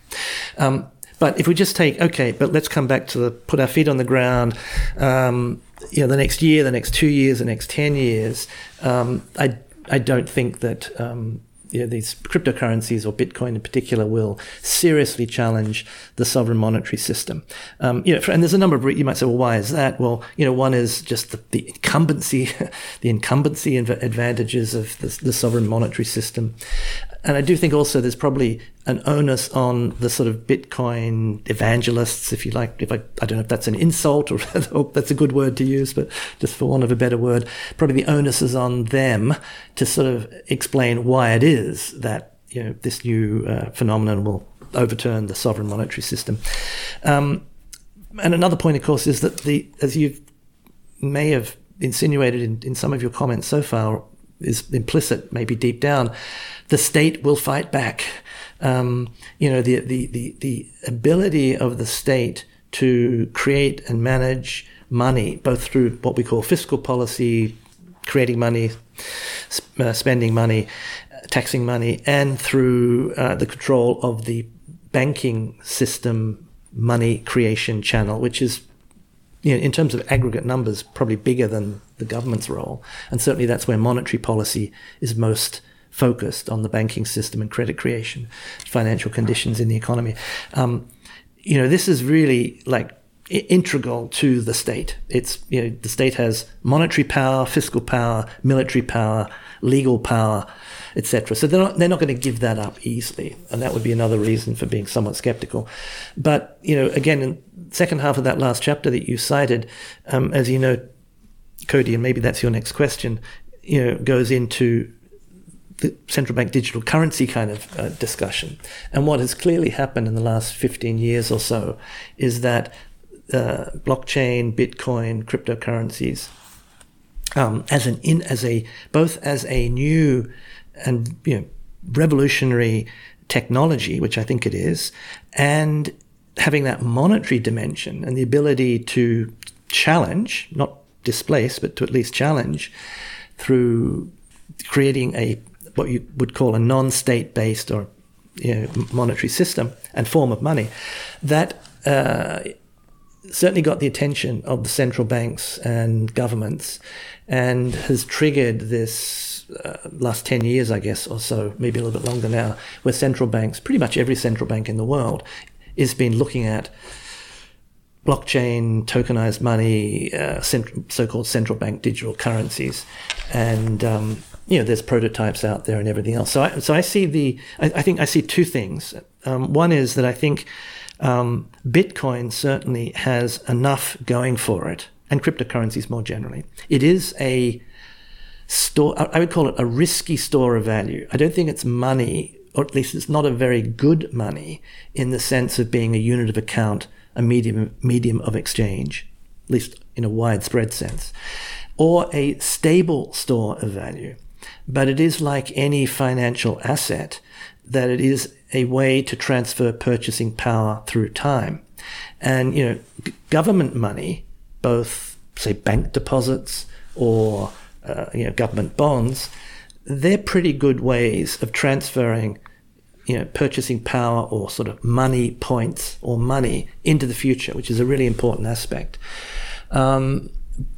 Um, but if we just take, okay, but let's come back to the, put our feet on the ground, um, you know, the next year, the next two years, the next ten years, um, I, I don't think that, um, you know, these cryptocurrencies, or Bitcoin in particular, will seriously challenge the sovereign monetary system. Um, you know, and there's a number of, you might say, well, why is that? Well, you know, one is just the, the incumbency, the incumbency advantages of the, the sovereign monetary system. And I do think also there's probably an onus on the sort of Bitcoin evangelists, if you like. If I, I don't know if that's an insult or that's a good word to use, but just for want of a better word, probably the onus is on them to sort of explain why it is that, you know, this new uh, phenomenon will overturn the sovereign monetary system. Um, and another point, of course, is that the, as you may have insinuated in, in some of your comments so far, is implicit, maybe deep down, the state will fight back. Um, you know, the, the, the, the ability of the state to create and manage money, both through what we call fiscal policy, creating money, sp- uh, spending money, uh, taxing money, and through uh, the control of the banking system money creation channel, which is, you know, in terms of aggregate numbers, probably bigger than the government's role. And certainly that's where monetary policy is most focused, on the banking system and credit creation, financial conditions in the economy. Um, you know, this is really like I- integral to the state. It's, you know, the state has monetary power, fiscal power, military power, legal power, et cetera. So they're not, they're not going to give that up easily. And that would be another reason for being somewhat skeptical. But, you know, again, in the second half of that last chapter that you cited, um, as you know, Cody, and maybe that's your next question, you know, goes into the central bank digital currency kind of uh, discussion. And what has clearly happened in the last fifteen years or so is that uh, blockchain, Bitcoin, cryptocurrencies, um, as an in as a both as a new and, you know, revolutionary technology, which I think it is, and having that monetary dimension and the ability to challenge, not displace, but to at least challenge through creating a what you would call a non-state based or, you know, monetary system and form of money, that uh, certainly got the attention of the central banks and governments, and has triggered this uh, last ten years, I guess, or so, maybe a little bit longer now, where central banks, pretty much every central bank in the world, has been looking at blockchain, tokenized money, uh, cent- so-called central bank digital currencies, and um, you know, there's prototypes out there and everything else. So, I, so I see the, I, I think I see two things. Um, one is that I think um, Bitcoin certainly has enough going for it, and cryptocurrencies more generally. It is a store. I would call it a risky store of value. I don't think it's money, or at least it's not a very good money in the sense of being a unit of account, a medium medium of exchange, at least in a widespread sense, or a stable store of value. But it is like any financial asset, that it is a way to transfer purchasing power through time. And, you know, g- government money, both, say, bank deposits or, uh, you know, government bonds, they're pretty good ways of transferring, you know, purchasing power or sort of money points or money into the future, which is a really important aspect. Um,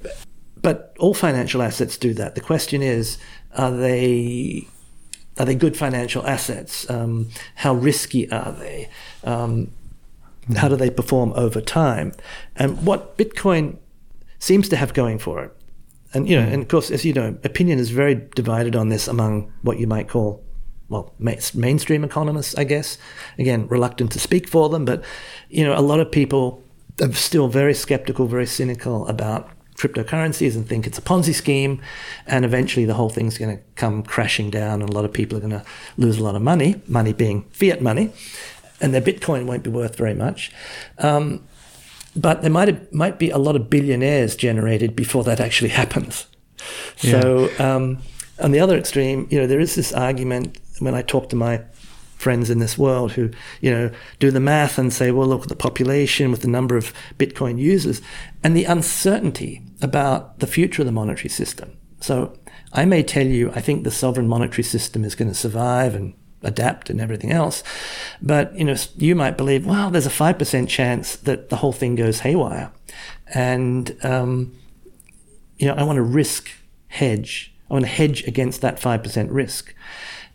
but all financial assets do that. The question is, are they are they good financial assets? Um, how risky are they? Um, mm. How do they perform over time? And what Bitcoin seems to have going for it, and you know, and of course, as you know, opinion is very divided on this among what you might call, well, mainstream economists, I guess. Again, reluctant to speak for them, but you know, a lot of people are still very skeptical, very cynical about cryptocurrencies and think it's a Ponzi scheme, and eventually the whole thing's going to come crashing down, and a lot of people are going to lose a lot of money, money being fiat money, and their Bitcoin won't be worth very much. Um, but there might have, might be a lot of billionaires generated before that actually happens. Yeah. So um, on the other extreme, you know, there is this argument when I talk to my friends in this world who, you know, do the math and say, well, look at the population with the number of Bitcoin users and the uncertainty about the future of the monetary system. So I may tell you, I think the sovereign monetary system is going to survive and adapt and everything else. But, you know, you might believe, well, there's a five percent chance that the whole thing goes haywire. And, um, you know, I want to risk hedge. I want to hedge against that five percent risk.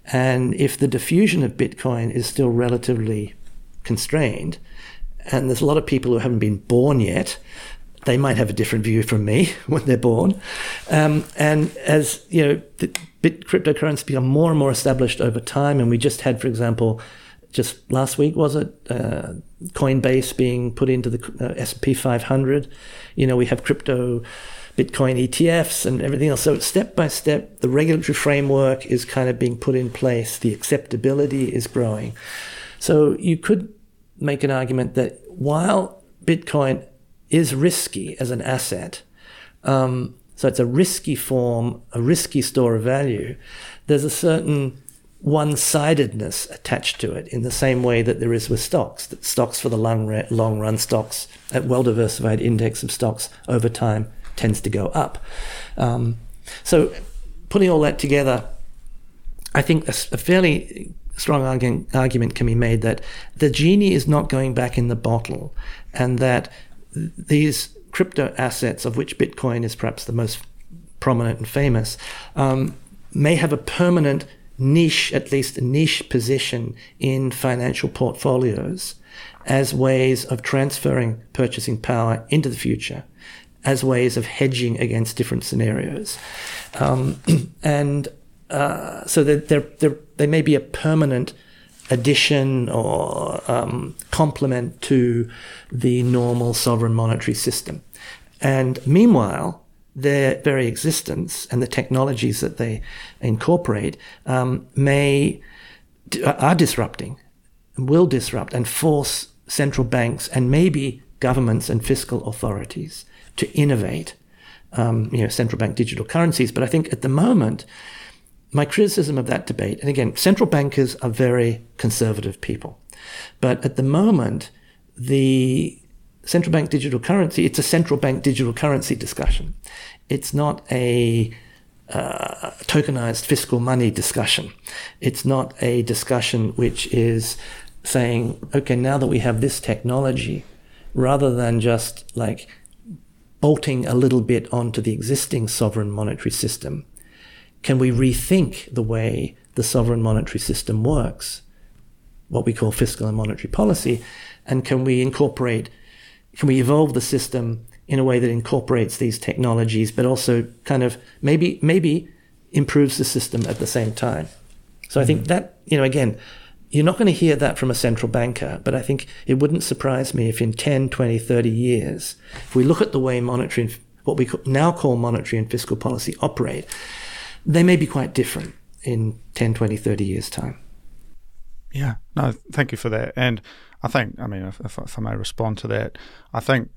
And if the diffusion of Bitcoin is still relatively constrained, and there's a lot of people who haven't been born yet, they might have a different view from me when they're born. Um, and as you know, the bit cryptocurrency become more and more established over time, and we just had, for example, just last week, was it, uh, Coinbase being put into the uh, S and P five hundred. You know, we have crypto Bitcoin E T Fs and everything else. So step by step, the regulatory framework is kind of being put in place. The acceptability is growing. So you could make an argument that while Bitcoin is risky as an asset, um, so it's a risky form, a risky store of value, there's a certain one-sidedness attached to it in the same way that there is with stocks, that stocks for the long, re- long run stocks, a well-diversified index of stocks over time tends to go up. Um, so putting all that together, I think a, a fairly strong argument, argument can be made that the genie is not going back in the bottle, and that th- these crypto assets, of which Bitcoin is perhaps the most prominent and famous, um, may have a permanent niche, at least a niche position in financial portfolios as ways of transferring purchasing power into the future, as ways of hedging against different scenarios. Um, and uh, so that they're, they're, they may be a permanent addition or um, complement to the normal sovereign monetary system. And meanwhile, their very existence and the technologies that they incorporate um, may are disrupting, will disrupt and force central banks and maybe governments and fiscal authorities to innovate, um, you know, central bank digital currencies. But I think at the moment, my criticism of that debate, and again, central bankers are very conservative people, but at the moment, the central bank digital currency, it's a central bank digital currency discussion. It's not a uh, tokenized fiscal money discussion. It's not a discussion which is saying, okay, now that we have this technology, rather than just like bolting a little bit onto the existing sovereign monetary system, can we rethink the way the sovereign monetary system works, what we call fiscal and monetary policy, and can we incorporate Can we evolve the system in a way that incorporates these technologies, but also kind of maybe maybe improves the system at the same time? So I think that, you know, again, you're not going to hear that from a central banker, but I think it wouldn't surprise me if in ten, twenty, thirty years, if we look at the way monetary, what we now call monetary and fiscal policy operate, they may be quite different in ten, twenty, thirty years' time. Yeah, no, thank you for that. And I think, I mean, if, if I may respond to that, I think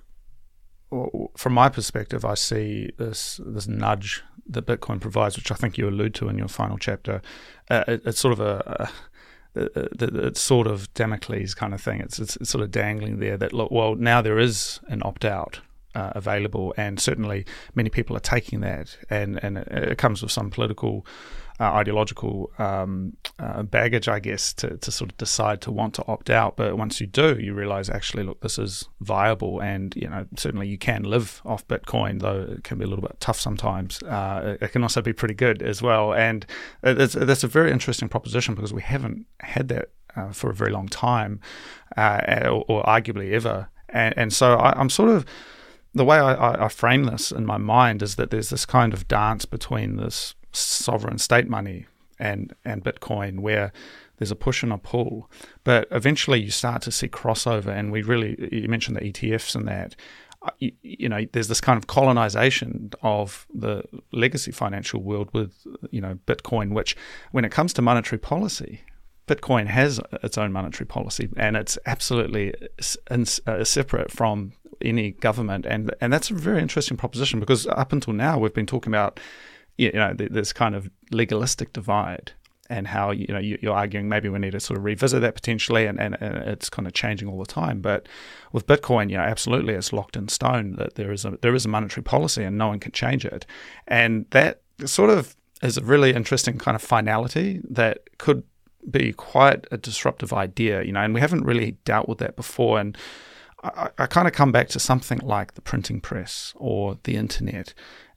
from my perspective, I see this this nudge that Bitcoin provides, which I think you allude to in your final chapter. Uh, it, it's sort of a, a, a it's sort of Damocles kind of thing. It's, it's it's sort of dangling there that, look, well, now there is an opt-out uh, available, and certainly many people are taking that, and and it, it comes with some political. Uh, ideological um, uh, baggage, I guess, to, to sort of decide to want to opt out. But once you do, you realize, actually, look, this is viable, and you know, certainly you can live off Bitcoin, though it can be a little bit tough sometimes. Uh, it can also be pretty good as well, and it's, that's a very interesting proposition because we haven't had that uh, for a very long time, uh, or, or arguably ever. And, and so I, I'm sort of the way I, I frame this in my mind is that there's this kind of dance between this sovereign state money and and Bitcoin, where there's a push and a pull, but eventually you start to see crossover. And we really, you mentioned the E T Fs and that, you, you know, there's this kind of colonization of the legacy financial world with, you know, Bitcoin, which when it comes to monetary policy, Bitcoin has its own monetary policy, and it's absolutely uh, separate from any government. And and that's a very interesting proposition, because up until now we've been talking about, you know, this kind of legalistic divide, and how, you know, you're arguing maybe we need to sort of revisit that potentially, and, and, and it's kind of changing all the time. But with Bitcoin, you know, absolutely, it's locked in stone that there is a there is a monetary policy and no one can change it. And that sort of is a really interesting kind of finality that could be quite a disruptive idea, you know, and we haven't really dealt with that before. And I, I kind of come back to something like the printing press or the internet.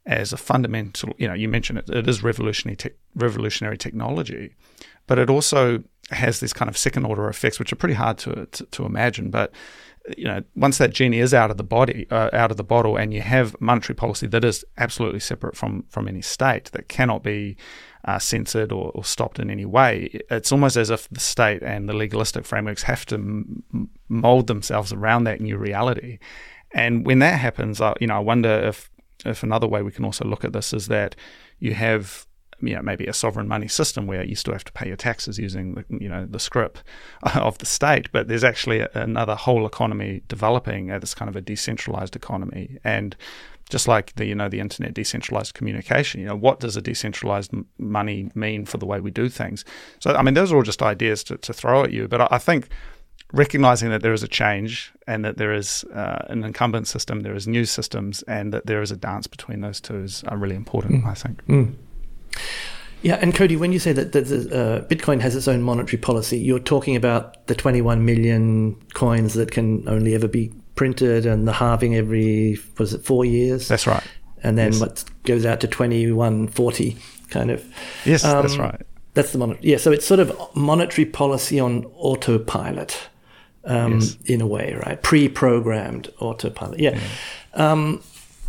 as a fundamental, you know, you mentioned it, it is revolutionary, te- revolutionary technology, but it also has this kind of second order effects, which are pretty hard to, to, to imagine. But, you know, once that genie is out of the body, uh, out of the bottle, and you have monetary policy that is absolutely separate from, from any state, that cannot be uh, censored or, or stopped in any way, it's almost as if the state and the legalistic frameworks have to m- mold themselves around that new reality. And when that happens, I, you know, I wonder if if another way we can also look at this is that you have, you know, maybe a sovereign money system where you still have to pay your taxes using the, you know, the scrip of the state, but there's actually a, another whole economy developing as kind of a decentralized economy. And just like the, you know, the internet decentralized communication, you know, what does a decentralized m- money mean for the way we do things? So, I mean, those are all just ideas to, to throw at you, but I, I think recognizing that there is a change and that there is uh, an incumbent system, there is new systems, and that there is a dance between those two is uh, really important, mm. I think. Mm. Yeah, and Cody, when you say that, that uh, Bitcoin has its own monetary policy, you're talking about the twenty-one million coins that can only ever be printed and the halving every, was it four years? That's right. And then yes. what goes out to twenty-one forty kind of. Yes, um, that's right. That's the monetary. Yeah, so it's sort of monetary policy on autopilot um, yes. in a way, right? Pre-programmed autopilot. Yeah. yeah. Um,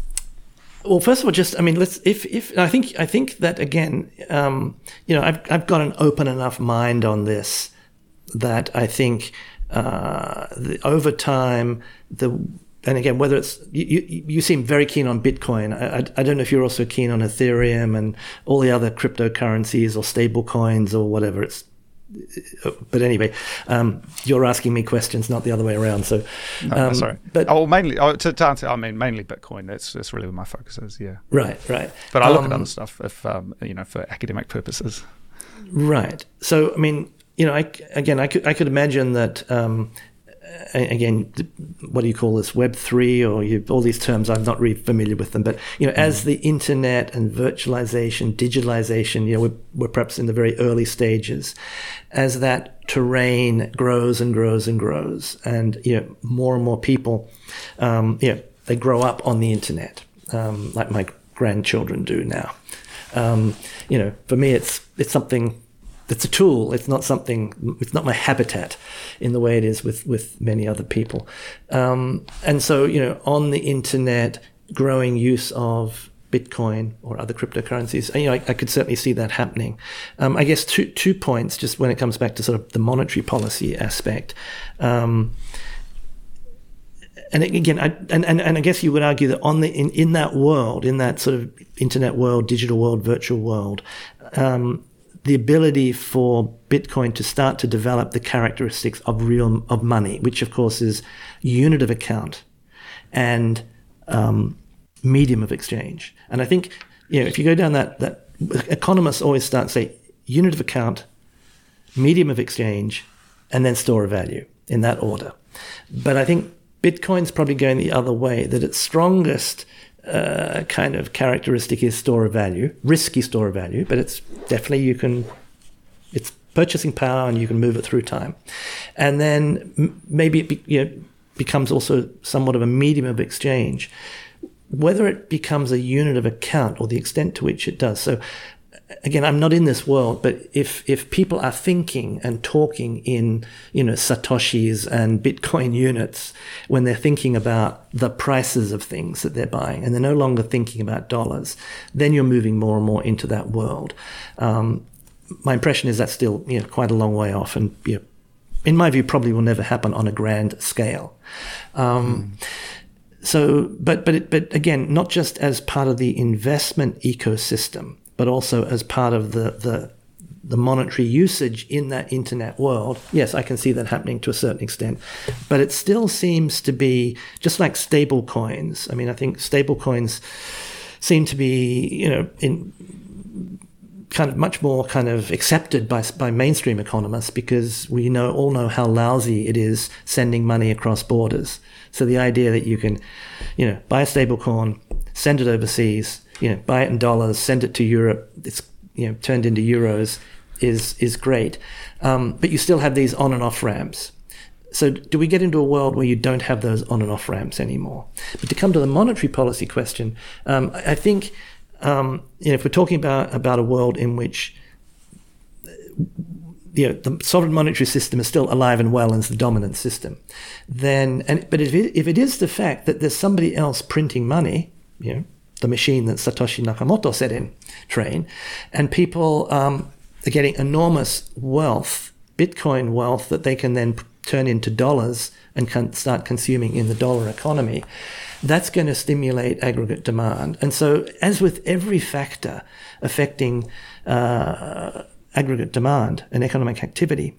Well, first of all, just I mean, let's if if I think I think that again, um, you know, I've I've got an open enough mind on this that I think uh, the, over time the and again whether it's you, you you seem very keen on Bitcoin. I, I I don't know if you're also keen on Ethereum and all the other cryptocurrencies or stable coins or whatever it's. But anyway, um, you're asking me questions, not the other way around. So, no, um, no, sorry. But oh, mainly oh, to, to answer, I mean mainly Bitcoin. That's that's really where my focus is. Yeah. Right, right. But I look um, at other stuff if um, you know, for academic purposes. Right. So, I mean, you know, I, again, I could I could imagine that. Um, again, what do you call this? Web three, or you, all these terms? I'm not really familiar with them. But you know, mm. as the internet and virtualization, digitalization, you know, we're, we're perhaps in the very early stages. As that terrain grows and grows and grows, and you know, more and more people, um, you know, they grow up on the internet, um, like my grandchildren do now. Um, you know, for me, it's it's something. It's a tool. It's not something. It's not my habitat, in the way it is with, with many other people. Um, and so, you know, on the internet, growing use of Bitcoin or other cryptocurrencies, you know, I, I could certainly see that happening. Um, I guess two two points, just when it comes back to sort of the monetary policy aspect. Um, and again, I, and, and and I guess you would argue that on the in, in that world, in that sort of internet world, digital world, virtual world. Um, the ability for Bitcoin to start to develop the characteristics of real of money, which of course is unit of account and um, medium of exchange. And I think, you know, if you go down that, that economists always start to say unit of account, medium of exchange, and then store of value in that order. But I think Bitcoin's probably going the other way, that its strongest Uh, kind of characteristic is store of value, risky store of value, but it's definitely you can, it's purchasing power and you can move it through time. And then m- maybe it be, you know, becomes also somewhat of a medium of exchange, whether it becomes a unit of account or the extent to which it does. So again, I'm not in this world, but if if people are thinking and talking in, you know, Satoshis and Bitcoin units when they're thinking about the prices of things that they're buying, and they're no longer thinking about dollars, then you're moving more and more into that world. Um, my impression is that's still, you know, quite a long way off, and you know, in my view, probably will never happen on a grand scale. Um, mm. So, but but it, but again, not just as part of the investment ecosystem, but also as part of the, the the monetary usage in that internet world. Yes, I can see that happening to a certain extent, but it still seems to be just like stable coins. I mean, I think stable coins seem to be, you know, in kind of much more kind of accepted by by mainstream economists, because we know all know how lousy it is sending money across borders. So the idea that you can, you know, buy a stable coin, send it overseas, you know, buy it in dollars, send it to Europe, it's, you know, turned into euros, is is great. Um, but you still have these on and off ramps. So do we get into a world where you don't have those on and off ramps anymore? But to come to the monetary policy question, um, I think um, you know, if we're talking about, about a world in which you know, the sovereign monetary system is still alive and well and is the dominant system, then and but if it, if it is the fact that there's somebody else printing money, you know, the machine that Satoshi Nakamoto set in train, and people um, are getting enormous wealth, Bitcoin wealth, that they can then turn into dollars and can start consuming in the dollar economy, that's going to stimulate aggregate demand. And so, as with every factor affecting uh, aggregate demand and economic activity,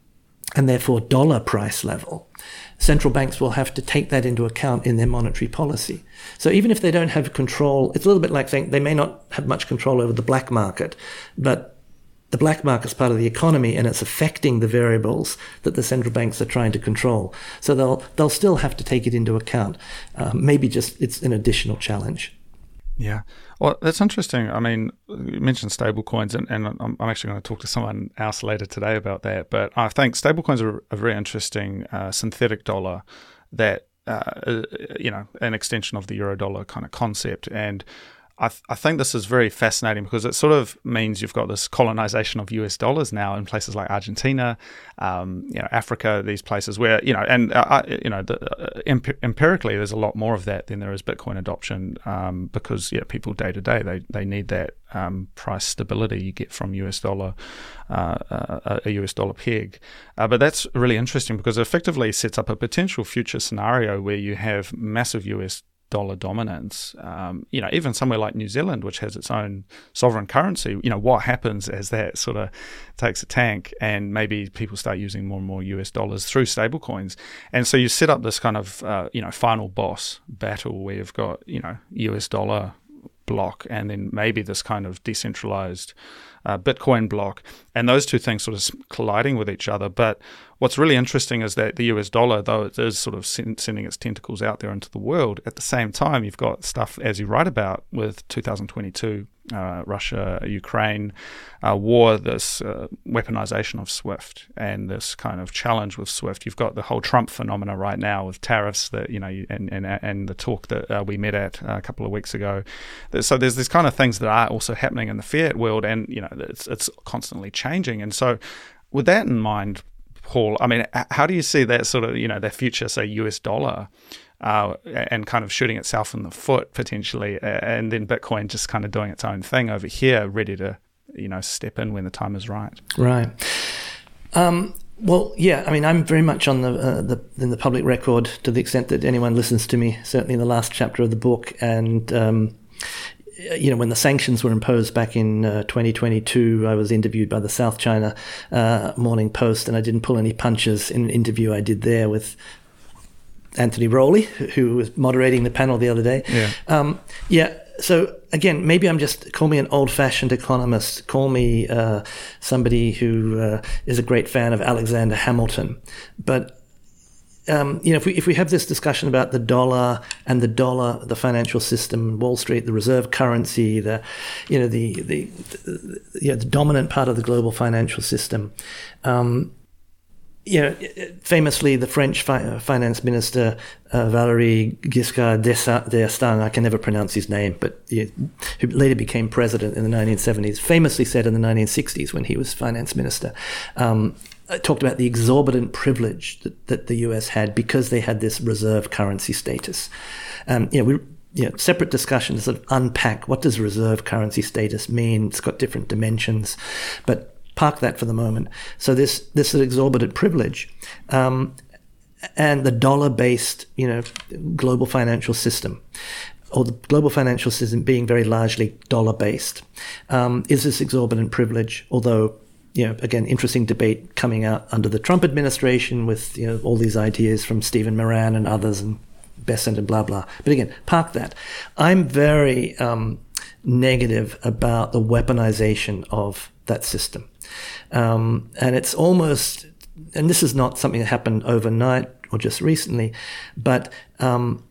and therefore dollar price level, central banks will have to take that into account in their monetary policy. So even if they don't have control, it's a little bit like saying they may not have much control over the black market, but the black market is part of the economy and it's affecting the variables that the central banks are trying to control. So they'll they'll still have to take it into account. Uh, maybe just it's an additional challenge. Yeah. Well, that's interesting. I mean, you mentioned stablecoins, and, and I'm, I'm actually going to talk to someone else later today about that. But I think stablecoins are a very interesting uh, synthetic dollar that, uh, you know, an extension of the euro dollar kind of concept. And I, th- I think this is very fascinating because it sort of means you've got this colonization of U S dollars now in places like Argentina, um, you know, Africa, these places where, you know, and, uh, you know, the, uh, emp- empirically there's a lot more of that than there is Bitcoin adoption um, because, yeah, people day to day, they they need that um, price stability you get from U S dollar, uh, uh, a U S dollar peg. Uh, but that's really interesting because it effectively sets up a potential future scenario where you have massive U S dollar dominance, um, you know, even somewhere like New Zealand, which has its own sovereign currency, you know, what happens as that sort of takes a tank and maybe people start using more and more U S dollars through stablecoins. And so you set up this kind of, uh, you know, final boss battle where you've got, you know, U S dollar block and then maybe this kind of decentralized uh, Bitcoin block, and those two things sort of colliding with each other. But what's really interesting is that the U S dollar, though it is sort of sending its tentacles out there into the world, at the same time you've got stuff, as you write about, with two thousand twenty-two uh, Russia, Ukraine uh, war, this uh, weaponization of SWIFT and this kind of challenge with SWIFT. You've got the whole Trump phenomena right now with tariffs that, you know, and and, and the talk that uh, we met at uh, a couple of weeks ago. So there's these kind of things that are also happening in the fiat world, and, you know, it's it's constantly changing. And so with that in mind, Paul, I mean, how do you see that sort of, you know, the future, say, U S dollar uh, and kind of shooting itself in the foot potentially, and then Bitcoin just kind of doing its own thing over here, ready to, you know, step in when the time is right? Right. Um, well, yeah, I mean, I'm very much on the, uh, the in the public record to the extent that anyone listens to me, certainly in the last chapter of the book. And, um, you know, when the sanctions were imposed back in uh, twenty twenty-two, I was interviewed by the South China uh, Morning Post, and I didn't pull any punches in an interview I did there with Anthony Rowley, who was moderating the panel the other day. Yeah. Um, yeah. So again, maybe I'm just, call me an old-fashioned economist, call me uh, somebody who uh, is a great fan of Alexander Hamilton, but Um, you know, if we if we have this discussion about the dollar and the dollar, the financial system, Wall Street, the reserve currency, the, you know, the the, the you know, the dominant part of the global financial system. Um, you know, famously, the French fi- finance minister uh, Valéry Giscard d'Estaing, I can never pronounce his name, but yeah, who later became president in the nineteen seventies, famously said in the nineteen sixties when he was finance minister. Um, talked about the exorbitant privilege that, that the U S had because they had this reserve currency status. Um, you know, we, you know, separate discussion to sort of unpack what does reserve currency status mean. It's got different dimensions, but park that for the moment. So this this is exorbitant privilege, um, and the dollar-based, you know, global financial system, or the global financial system being very largely dollar-based, um, is this exorbitant privilege, although, you know, again, interesting debate coming out under the Trump administration with, you know, all these ideas from Stephen Moran and others and Bessent and blah, blah. But again, park that. I'm very um, negative about the weaponization of that system. Um, and it's almost, and this is not something that happened overnight or just recently, but um,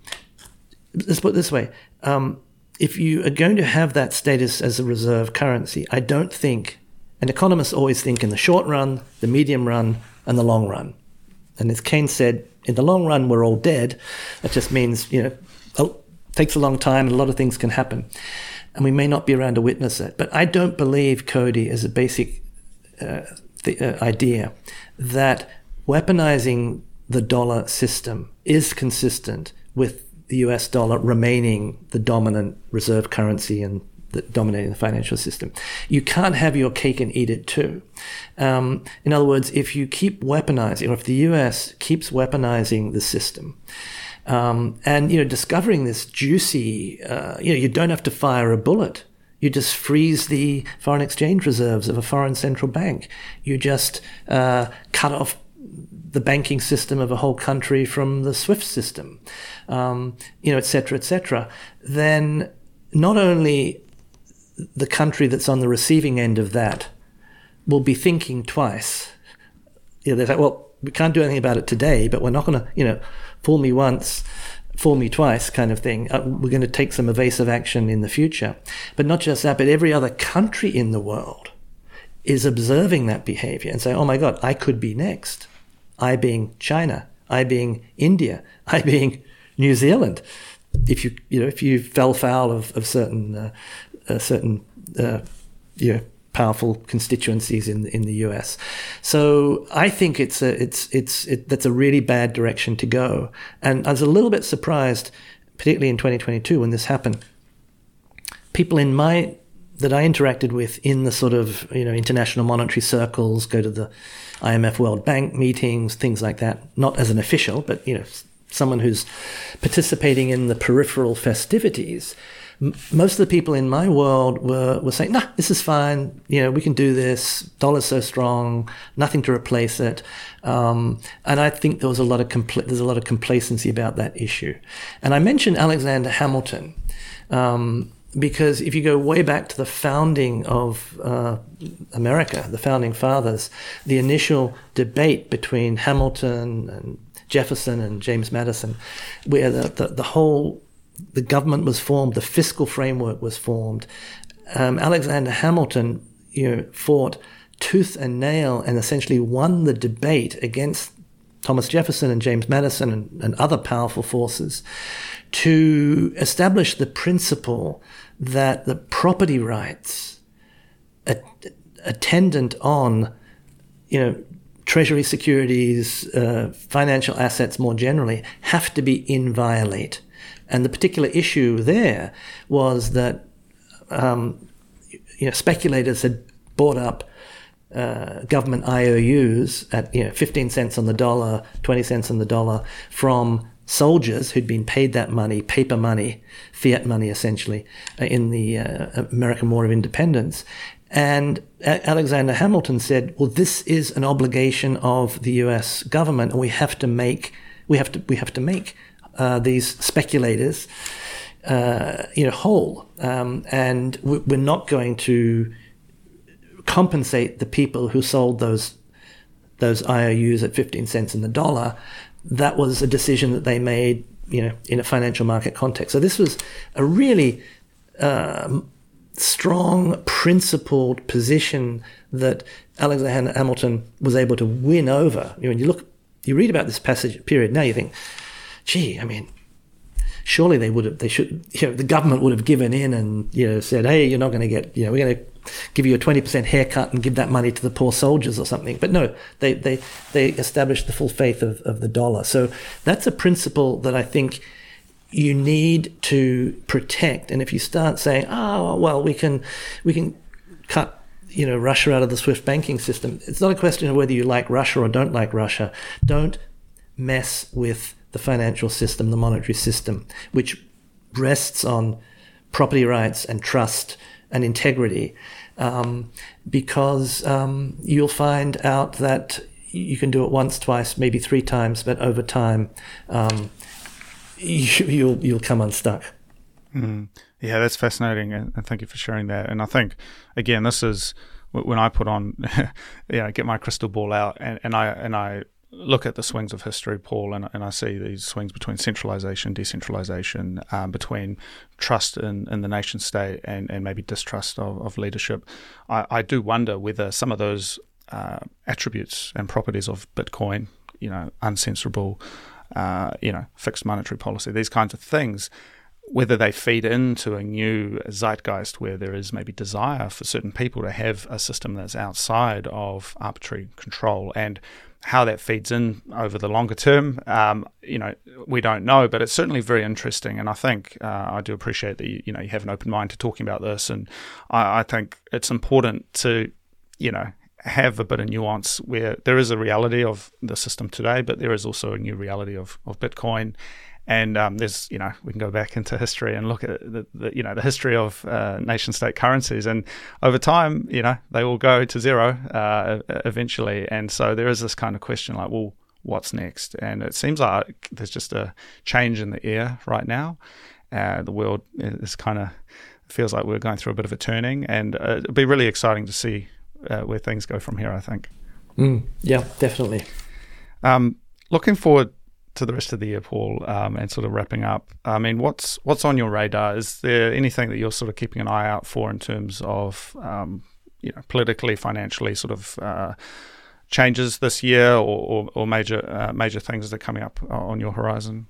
let's put it this way. Um, if you are going to have that status as a reserve currency, I don't think, and economists always think in the short run, the medium run, and the long run. And as Keynes said, in the long run, we're all dead. That just means, you know, oh, it takes a long time and a lot of things can happen. And we may not be around to witness it. But I don't believe, Cody, as a basic uh, the, uh, idea that weaponizing the dollar system is consistent with the U S dollar remaining the dominant reserve currency and the, dominating the financial system. You can't have your cake and eat it too. Um, in other words, if you keep weaponizing, or if the U S keeps weaponizing the system, um, and, you know, discovering this juicy, uh, you know, you don't have to fire a bullet. You just freeze the foreign exchange reserves of a foreign central bank. You just uh, cut off the banking system of a whole country from the SWIFT system, um, you know, et cetera, et cetera. Then not only the country that's on the receiving end of that will be thinking twice. You know, they're like, well, we can't do anything about it today, but we're not going to, you know, fool me once, fool me twice kind of thing. Uh, we're going to take some evasive action in the future. But not just that, but every other country in the world is observing that behavior and saying, oh my God, I could be next. I being China, I being India, I being New Zealand. If you, you know, if you fell foul of, of certain, uh, uh, certain, uh, you know, powerful constituencies in in the U S. So I think it's a it's it's it, that's a really bad direction to go. And I was a little bit surprised, particularly in twenty twenty-two when this happened. People in my that I interacted with in the sort of, you know, international monetary circles, go to the I M F World Bank meetings, things like that. Not as an official, but, you know, someone who's participating in the peripheral festivities. Most of the people in my world were, were saying, nah, this is fine. You know, we can do this. Dollar's so strong, nothing to replace it. Um, and I think there was a lot of compl- there's a lot of complacency about that issue. And I mentioned Alexander Hamilton um, because if you go way back to the founding of uh, America, the founding fathers, the initial debate between Hamilton and Jefferson and James Madison, where the, the, the whole the government was formed, the fiscal framework was formed. Um, Alexander Hamilton, you know, fought tooth and nail and essentially won the debate against Thomas Jefferson and James Madison and, and other powerful forces to establish the principle that the property rights attendant on, you know, treasury securities, uh, financial assets more generally, have to be inviolate. And the particular issue there was that um, you know, speculators had bought up uh, government I O Us at, you know, fifteen cents on the dollar, twenty cents on the dollar from soldiers who'd been paid that money, paper money, fiat money essentially, uh, in the uh, American War of Independence. And Alexander Hamilton said, well, this is an obligation of the U S government, and we have to make, we have to, we have to make Uh, these speculators, uh, you know, whole, um, and we're not going to compensate the people who sold those those I O Us at fifteen cents in the dollar. That was a decision that they made, you know, in a financial market context. So this was a really uh, strong, principled position that Alexander Hamilton was able to win over. You know, when you look, you read about this passage period now, you think, gee, I mean, surely they would have, they should, you know, the government would have given in and, you know, said, hey, you're not going to get, you know, we're going to give you a twenty percent haircut and give that money to the poor soldiers or something. But no, they they, they established the full faith of, of the dollar. So that's a principle that I think you need to protect. And if you start saying, oh, well, we can, we can cut, you know, Russia out of the SWIFT banking system. It's not a question of whether you like Russia or don't like Russia. Don't mess with the financial system, the monetary system, which rests on property rights and trust and integrity, um, because um, you'll find out that you can do it once, twice, maybe three times, but over time, um, you, you'll you'll come unstuck. Mm. Yeah, that's fascinating, and thank you for sharing that. And I think, again, this is when I put on, you know, get my crystal ball out, and, and I and I. look at the swings of history, Paul, and, and I see these swings between centralization, decentralization, um, between trust in, in the nation state and, and maybe distrust of, of leadership. I, I do wonder whether some of those uh, attributes and properties of Bitcoin you know, uncensorable, uh, you know, fixed monetary policy, these kinds of things, whether they feed into a new zeitgeist where there is maybe desire for certain people to have a system that's outside of arbitrary control, and how that feeds in over the longer term, um, you know, we don't know, but it's certainly very interesting. And I think uh, I do appreciate that you, you know you have an open mind to talking about this, and I, I think it's important to, you know, have a bit of nuance where there is a reality of the system today, but there is also a new reality of, of Bitcoin. And um, there's, you know, we can go back into history and look at the, the you know, the history of uh, nation-state currencies, and over time, you know, they will go to zero uh, eventually. And so there is this kind of question like, well, what's next? And it seems like there's just a change in the air right now. Uh, the world is kind of feels like we're going through a bit of a turning, and uh, it'll be really exciting to see uh, where things go from here, I think. Mm, yeah, definitely. Um, looking forward to the rest of the year, Paul, um, and sort of wrapping up, I mean, what's what's on your radar? Is there anything that you're sort of keeping an eye out for in terms of, um, you know, politically, financially, sort of uh, changes this year, or, or, or major uh, major things that are coming up on your horizon?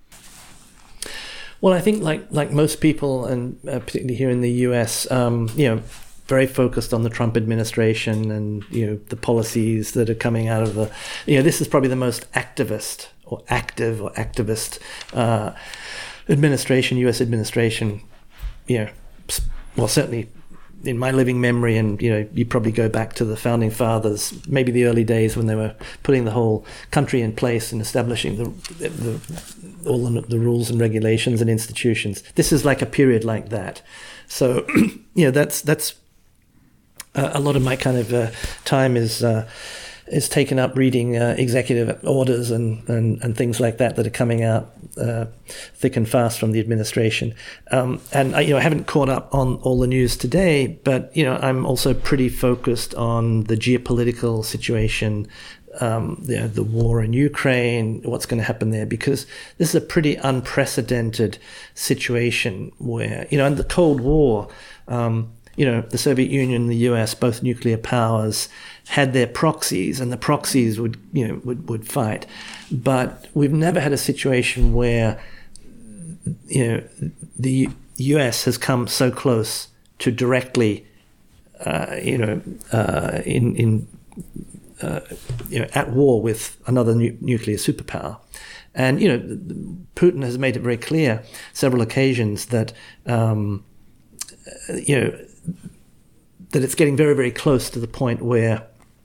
Well, I think like like most people, and uh, particularly here in the U S, um, you know, very focused on the Trump administration and, you know, the policies that are coming out of the, you know, this is probably the most activist or active or activist uh, administration, U S administration, you know, well, certainly in my living memory, and, you know, you probably go back to the founding fathers, maybe the early days when they were putting the whole country in place and establishing the, the all the, the rules and regulations and institutions. This is like a period like that. So, you know, that's that's uh, a lot of my kind of uh, time is uh, is taken up reading uh, executive orders and, and, and things like that that are coming out uh, thick and fast from the administration. Um, and I, you know, I haven't caught up on all the news today, but, you know, I'm also pretty focused on the geopolitical situation, um, the, the war in Ukraine, what's going to happen there, because this is a pretty unprecedented situation where, you know, in the Cold War, um, you know, the Soviet Union and the U S, both nuclear powers, had their proxies, and the proxies would, you know, would, would fight. But we've never had a situation where, you know, the U S has come so close to directly, uh, you know, uh, in in uh, you know, at war with another nu- nuclear superpower. And, you know, Putin has made it very clear several occasions that, um, you know, that it's getting very, very close to the point where,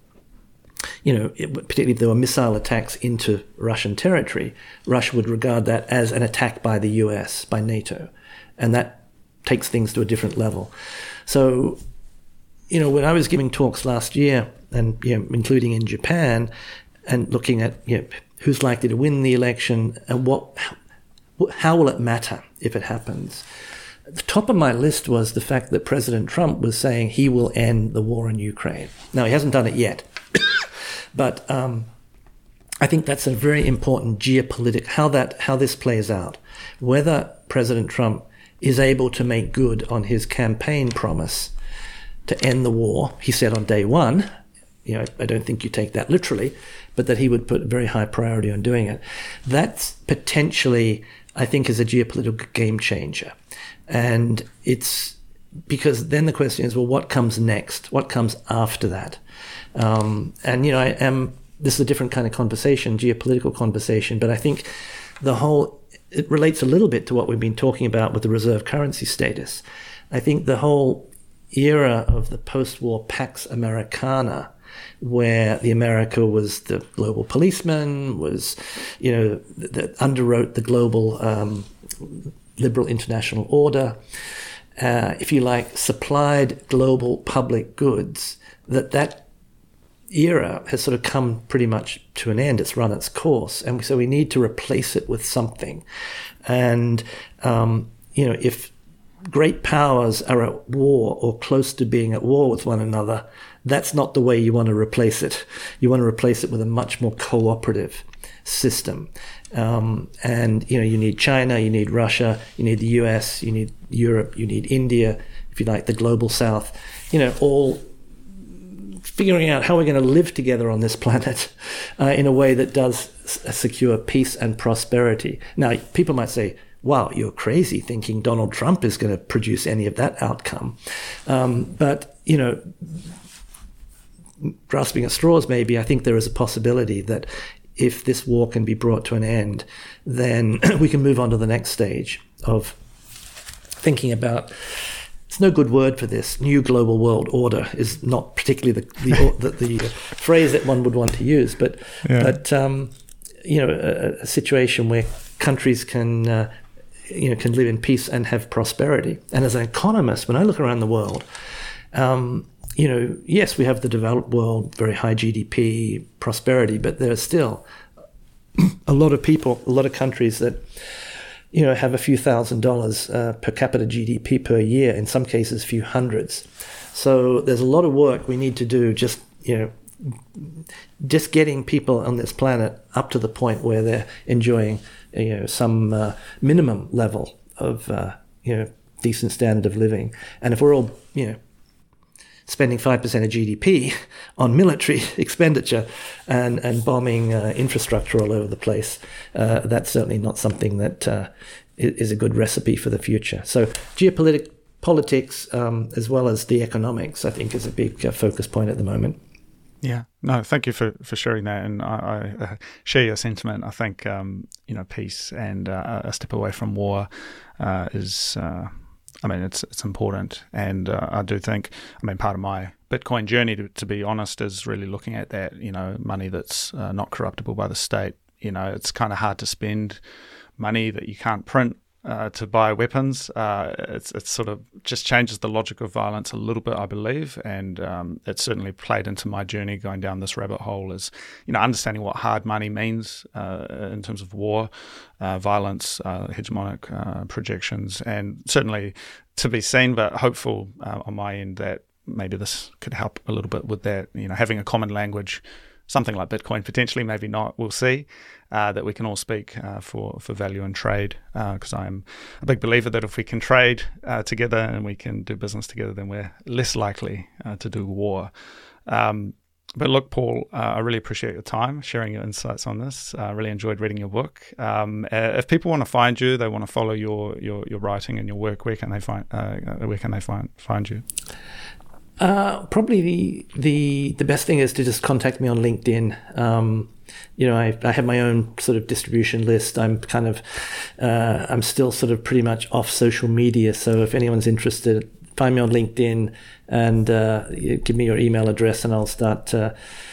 you know, it, particularly if there were missile attacks into Russian territory, Russia would regard that as an attack by the U S, by NATO. And that takes things to a different level. So, you know, when I was giving talks last year, and, you know, including in Japan, and looking at, you know, who's likely to win the election and what, how will it matter if it happens? At the top of my list was the fact that President Trump was saying he will end the war in Ukraine. Now, he hasn't done it yet, but um, I think that's a very important geopolitical, how that how this plays out. Whether President Trump is able to make good on his campaign promise to end the war, he said on day one, you know, I don't think you take that literally, but that he would put a very high priority on doing it. That's potentially, I think, is a geopolitical game changer. And it's because then the question is, well, what comes next? What comes after that? Um, and, you know, I am, this is a different kind of conversation, geopolitical conversation, but I think the whole, it relates a little bit to what we've been talking about with the reserve currency status. I think the whole era of the post-war Pax Americana, where the America was the global policeman, was, you know, that underwrote the global um, liberal international order, uh, if you like, supplied global public goods, that that era has sort of come pretty much to an end. It's run its course. And so we need to replace it with something. And, um, you know, if great powers are at war or close to being at war with one another, that's not the way you want to replace it. You want to replace it with a much more cooperative system. Um, and, you know, you need China, you need Russia, you need the U S, you need Europe, you need India, if you like, the global south, you know, all figuring out how we're going to live together on this planet uh, in a way that does s- secure peace and prosperity. Now, people might say, wow, you're crazy thinking Donald Trump is going to produce any of that outcome. Um, but, you know, grasping at straws maybe, I think there is a possibility that if this war can be brought to an end, then we can move on to the next stage of thinking about, it's no good word for this, new global world order is not particularly the the, the, the phrase that one would want to use, but, yeah. but um, you know, a, a situation where countries can, uh, you know, can live in peace and have prosperity. And as an economist, when I look around the world, um, you know, yes, we have the developed world, very high G D P, prosperity, but there are still a lot of people, a lot of countries that, you know, have a few thousand dollars uh, per capita G D P per year, in some cases, a few hundreds. So there's a lot of work we need to do just, you know, just getting people on this planet up to the point where they're enjoying, you know, some uh, minimum level of, uh, you know, decent standard of living. And if we're all, you know, spending five percent of G D P on military expenditure and, and bombing uh, infrastructure all over the place, uh, that's certainly not something that uh, is a good recipe for the future. So geopolitics, politics, um, as well as the economics, I think, is a big uh, focus point at the moment. Yeah, no, thank you for, for sharing that, and I, I uh, share your sentiment. I think um, you know, peace and uh, a step away from war uh, is. Uh, I mean, it's it's important, and uh, I do think, I mean, part of my Bitcoin journey, to, to be honest, is really looking at that, you know, money that's uh, not corruptible by the state. You know, it's kind of hard to spend money that you can't print uh, to buy weapons. Uh, it's it's sort of just changes the logic of violence a little bit, I believe, and um, it certainly played into my journey going down this rabbit hole is, you know, understanding what hard money means uh, in terms of war, uh, violence, uh, hegemonic uh, projections, and certainly to be seen, but hopeful uh, on my end that maybe this could help a little bit with that, you know, having a common language, something like Bitcoin, potentially, maybe not, we'll see, uh, that we can all speak uh, for, for value and trade, because uh, I'm a big believer that if we can trade uh, together and we can do business together, then we're less likely uh, to do war. Um, but look, Paul, uh, I really appreciate your time, sharing your insights on this. I uh, really enjoyed reading your book. Um, uh, if people want to find you, they want to follow your, your, your writing and your work, where can they find uh, where can they find find you? Uh, probably the, the the best thing is to just contact me on LinkedIn. Um, you know, I, I have my own sort of distribution list. I'm kind of, uh, I'm still sort of pretty much off social media. So if anyone's interested, find me on LinkedIn and uh, give me your email address, and I'll start. Uh,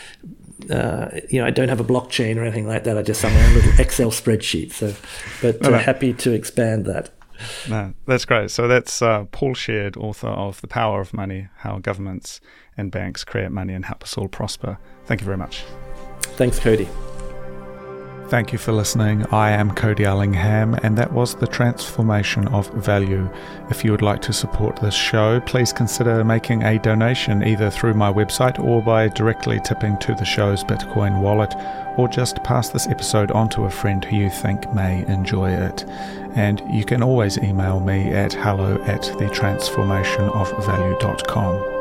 uh, you know, I don't have a blockchain or anything like that. I just have my own little Excel spreadsheet. So, but uh, no, no. happy to expand that. No, that's great. So that's uh, Paul Sheard, author of The Power of Money, How Governments and Banks Create Money and Help Us All Prosper. Thank you very much. Thanks, Cody. Thank you for listening. I am Cody Allingham, and that was The Transformation of Value. If you would like to support this show, please consider making a donation either through my website or by directly tipping to the show's Bitcoin wallet, or just pass this episode on to a friend who you think may enjoy it. And you can always email me at hello at the transformation of value dot com.